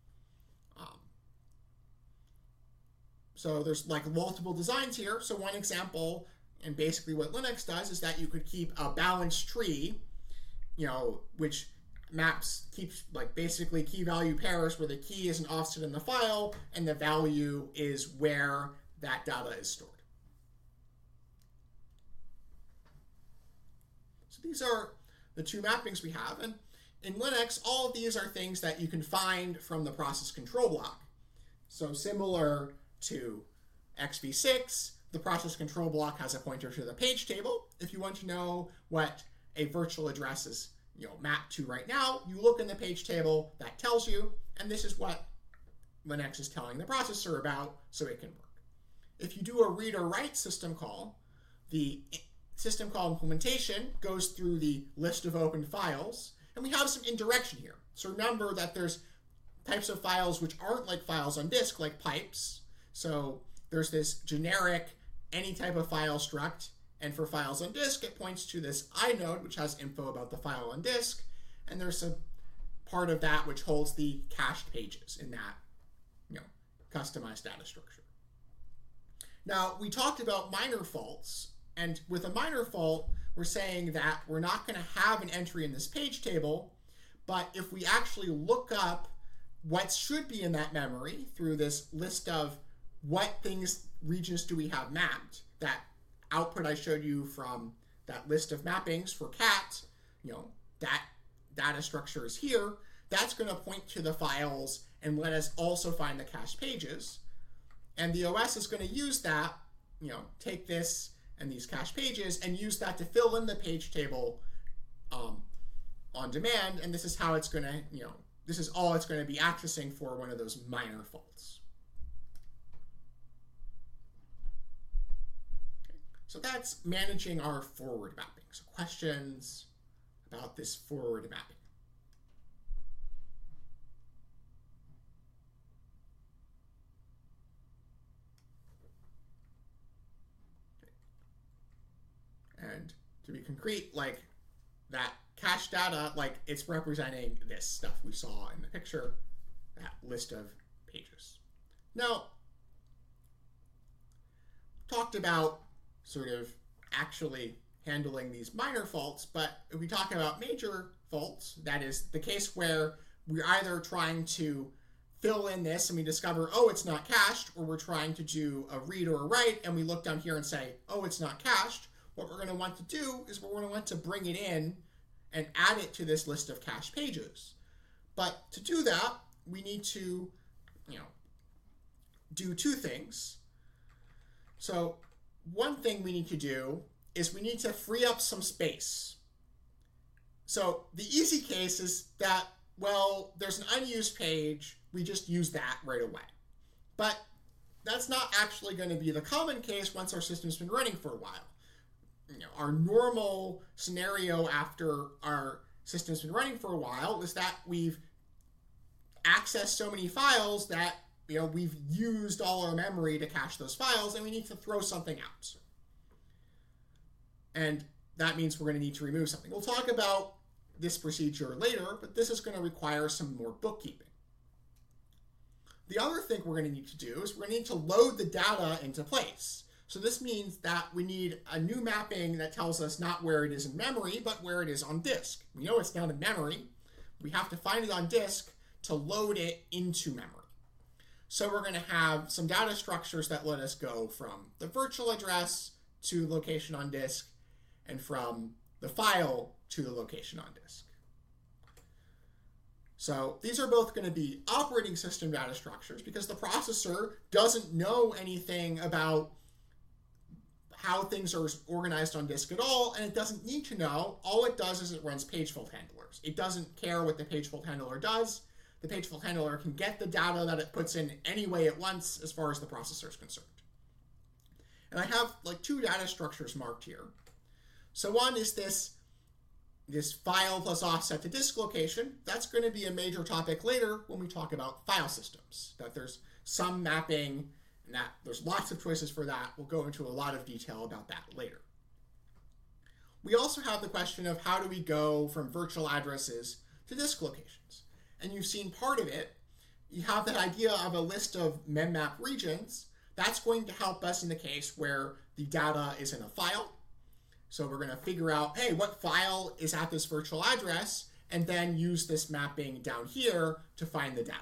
So there's like multiple designs here. So one example, and basically what Linux does, is that you could keep a balanced tree, which keeps like basically key value pairs where the key is an offset in the file and the value is where that data is stored. So these are the two mappings we have. And in Linux, all of these are things that you can find from the process control block. So similar to xv6, the process control block has a pointer to the page table. If you want to know what a virtual address is mapped to right now, you look in the page table, that tells you, and this is what Linux is telling the processor about so it can work. If you do a read or write system call, the system call implementation goes through the list of open files, and we have some indirection here. So remember that there's types of files which aren't like files on disk, like pipes. So there's this generic any type of file struct, and for files on disk, it points to this inode, which has info about the file on disk, and there's a part of that which holds the cached pages in that customized data structure. Now, we talked about minor faults, and with a minor fault, we're saying that we're not going to have an entry in this page table, but if we actually look up what should be in that memory through this list of what regions do we have mapped, that output I showed you from that list of mappings for cat, that data structure is here, that's going to point to the files and let us also find the cached pages. And the OS is going to use that, take this and these cached pages and use that to fill in the page table on demand. And this is how it's going to, this is all it's going to be accessing for one of those minor faults. Okay. So that's managing our forward mapping. So questions about this forward mapping. And to be concrete, like that cache data, like it's representing this stuff we saw in the picture, that list of pages. Now, talked about sort of actually handling these minor faults, but if we talk about major faults, that is the case where we're either trying to fill in this and we discover, oh, it's not cached, or we're trying to do a read or a write and we look down here and say, oh, it's not cached. What we're going to want to do is we're going to want to bring it in and add it to this list of cached pages. But to do that, we need to, do two things. So one thing we need to do is we need to free up some space. So the easy case is that, well, there's an unused page, we just use that right away. But that's not actually going to be the common case once our system's been running for a while. Our normal scenario after our system's been running for a while is that we've accessed so many files that we've used all our memory to cache those files, and we need to throw something out. And that means we're going to need to remove something. We'll talk about this procedure later, but this is going to require some more bookkeeping. The other thing we're going to need to do is we're going to need to load the data into place. So this means that we need a new mapping that tells us not where it is in memory, but where it is on disk. We know it's not in memory. We have to find it on disk to load it into memory. So we're going to have some data structures that let us go from the virtual address to the location on disk, and from the file to the location on disk. So these are both going to be operating system data structures because the processor doesn't know anything about how things are organized on disk at all, and it doesn't need to know. All it does is it runs page-fault handlers. It doesn't care what the page-fault handler does. The page-fault handler can get the data that it puts in any way it wants as far as the processor is concerned. And I have like two data structures marked here. So one is this file plus offset to disk location. That's going to be a major topic later when we talk about file systems, that there's some mapping and that there's lots of choices for that. We'll go into a lot of detail about that later. We also have the question of how do we go from virtual addresses to disk locations. And you've seen part of it. You have that idea of a list of memmap regions. That's going to help us in the case where the data is in a file. So we're going to figure out, hey, what file is at this virtual address, and then use this mapping down here to find the data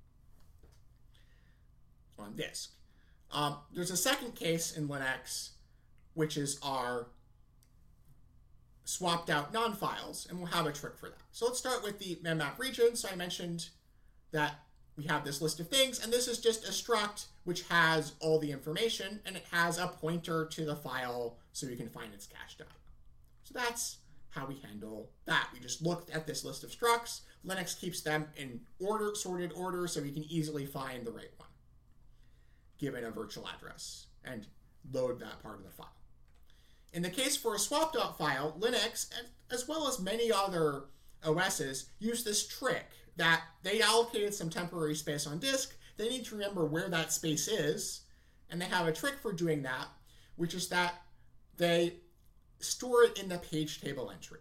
on disk. There's a second case in Linux, which is our swapped out non-files, and we'll have a trick for that. So let's start with the memmap region. So I mentioned that we have this list of things, and this is just a struct which has all the information, and it has a pointer to the file so we can find its cache data. So that's how we handle that. We just looked at this list of structs. Linux keeps them in order, sorted order, so we can easily find the right one, given a virtual address, and load that part of the file. In the case for a swapped out file, Linux, as well as many other OSs, use this trick that they allocated some temporary space on disk. They need to remember where that space is, and they have a trick for doing that, which is that they store it in the page table entry.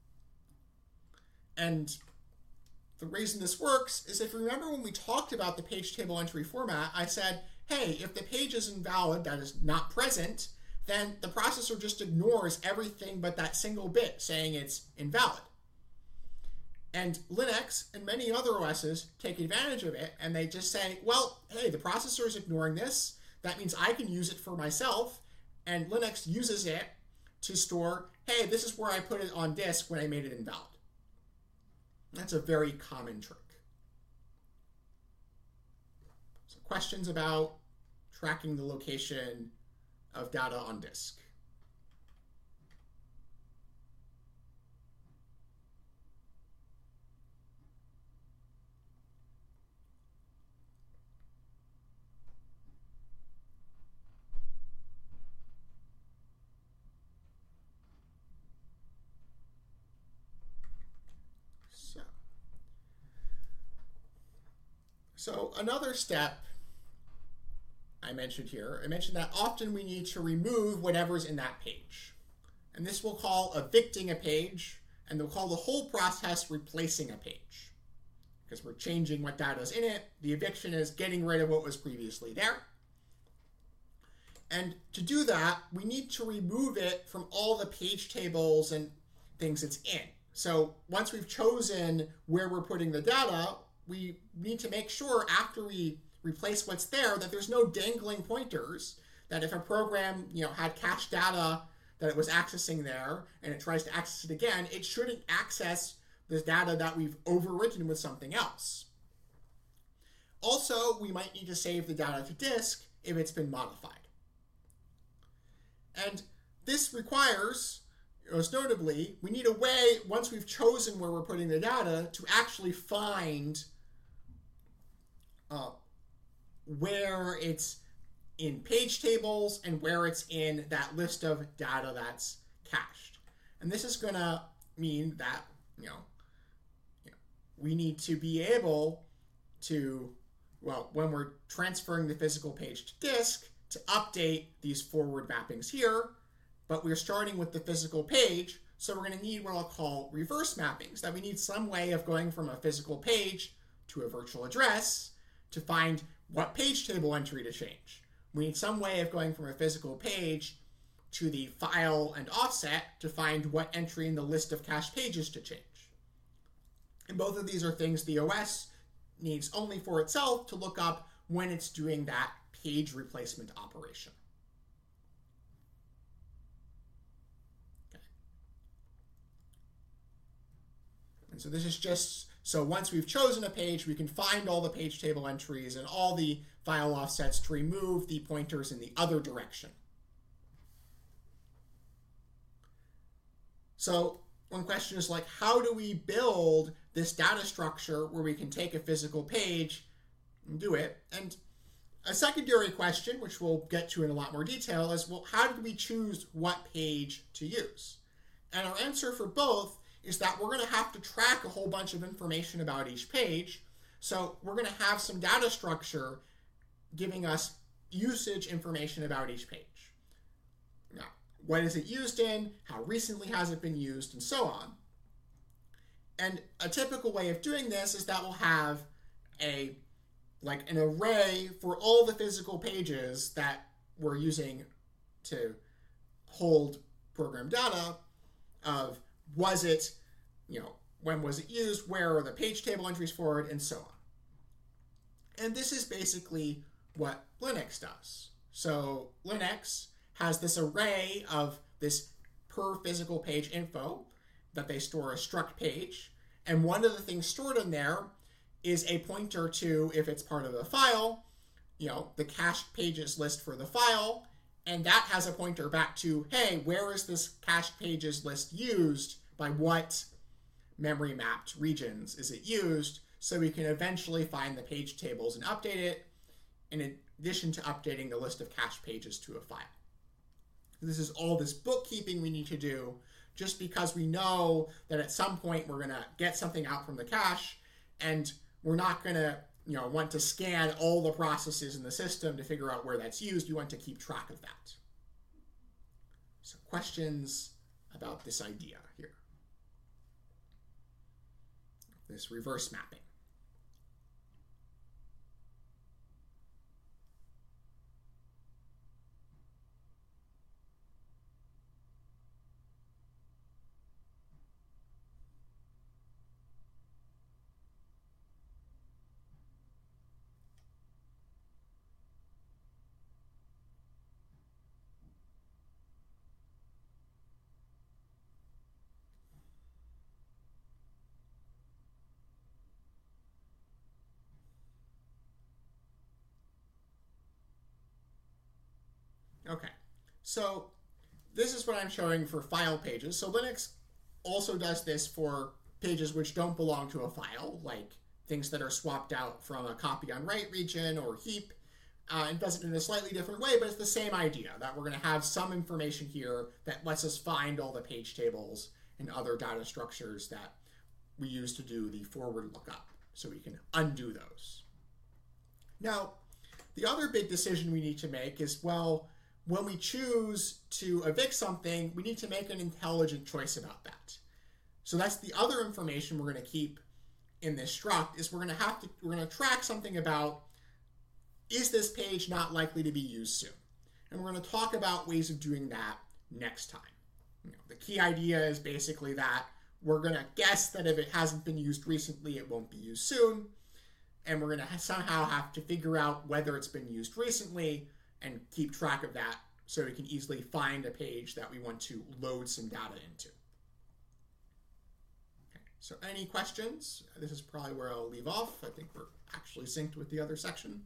And the reason this works is if you remember when we talked about the page table entry format, I said, hey, if the page is invalid, that is not present, then the processor just ignores everything but that single bit saying it's invalid. And Linux and many other OSs take advantage of it, and they just say, well, hey, the processor is ignoring this. That means I can use it for myself, and Linux uses it to store, hey, this is where I put it on disk when I made it invalid. That's a very common trick. So questions about tracking the location of data on disk? So another step I mentioned that often we need to remove whatever's in that page. And this we'll call evicting a page, and we'll call the whole process replacing a page. Because we're changing what data is in it. The eviction is getting rid of what was previously there. And to do that, we need to remove it from all the page tables and things it's in. So once we've chosen where we're putting the data, we need to make sure after we replace what's there that there's no dangling pointers, that if a program had cached data that it was accessing there and it tries to access it again, it shouldn't access this data that we've overwritten with something else. Also, we might need to save the data to disk if it's been modified. And this requires, most notably, we need a way, once we've chosen where we're putting the data, to actually find where it's in page tables and where it's in that list of data that's cached. And this is going to mean that, we need to be able to, when we're transferring the physical page to disk, to update these forward mappings here, but we're starting with the physical page, so we're going to need what I'll call reverse mappings, that we need some way of going from a physical page to a virtual address to find what page table entry to change. We need some way of going from a physical page to the file and offset to find what entry in the list of cached pages to change. And both of these are things the OS needs only for itself to look up when it's doing that page replacement operation. Okay. And so this is just, so once we've chosen a page, we can find all the page table entries and all the file offsets to remove the pointers in the other direction. So one question is like, how do we build this data structure where we can take a physical page and do it? And a secondary question, which we'll get to in a lot more detail, is, well, how did we choose what page to use? And our answer for both is that we're going to have to track a whole bunch of information about each page. So we're going to have some data structure giving us usage information about each page. Now, what is it used in? How recently has it been used? And so on. And a typical way of doing this is that we'll have an array for all the physical pages that we're using to hold program data of, was it, when was it used, where are the page table entries for it, and so on. And this is basically what Linux does. So Linux has this array of this per physical page info that they store a struct page. And one of the things stored in there is a pointer to, if it's part of the file, the cached pages list for the file. And that has a pointer back to, hey, where is this cached pages list used? By what memory mapped regions is it used? So we can eventually find the page tables and update it, in addition to updating the list of cached pages to a file. This is all this bookkeeping we need to do, just because we know that at some point we're going to get something out from the cache, and we're not going to want to scan all the processes in the system to figure out where that's used. We want to keep track of that. So questions about this idea here? This reverse mapping. Okay, so this is what I'm showing for file pages. So Linux also does this for pages which don't belong to a file, like things that are swapped out from a copy on write region or heap. It does it in a slightly different way, but it's the same idea, that we're going to have some information here that lets us find all the page tables and other data structures that we use to do the forward lookup, so we can undo those. Now, the other big decision we need to make is, well, when we choose to evict something, we need to make an intelligent choice about that. So that's the other information we're going to keep in this struct, is we're going to track something about, is this page not likely to be used soon? And we're going to talk about ways of doing that next time. The key idea is basically that we're going to guess that if it hasn't been used recently, it won't be used soon. And we're going to somehow have to figure out whether it's been used recently and keep track of that so we can easily find a page that we want to load some data into. Okay, so any questions? This is probably where I'll leave off. I think we're actually synced with the other section.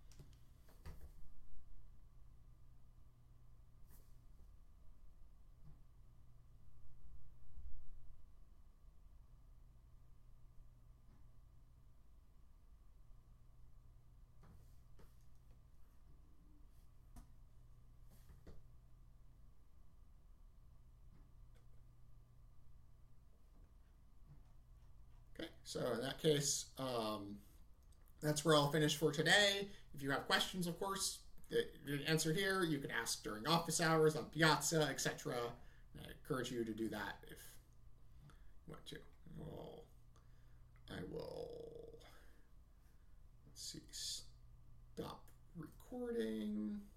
Okay, so in that case, that's where I'll finish for today. If you have questions, of course, that you didn't answer here, you can ask during office hours, on Piazza, etc. I encourage you to do that if you want to. I will, let's see, stop recording.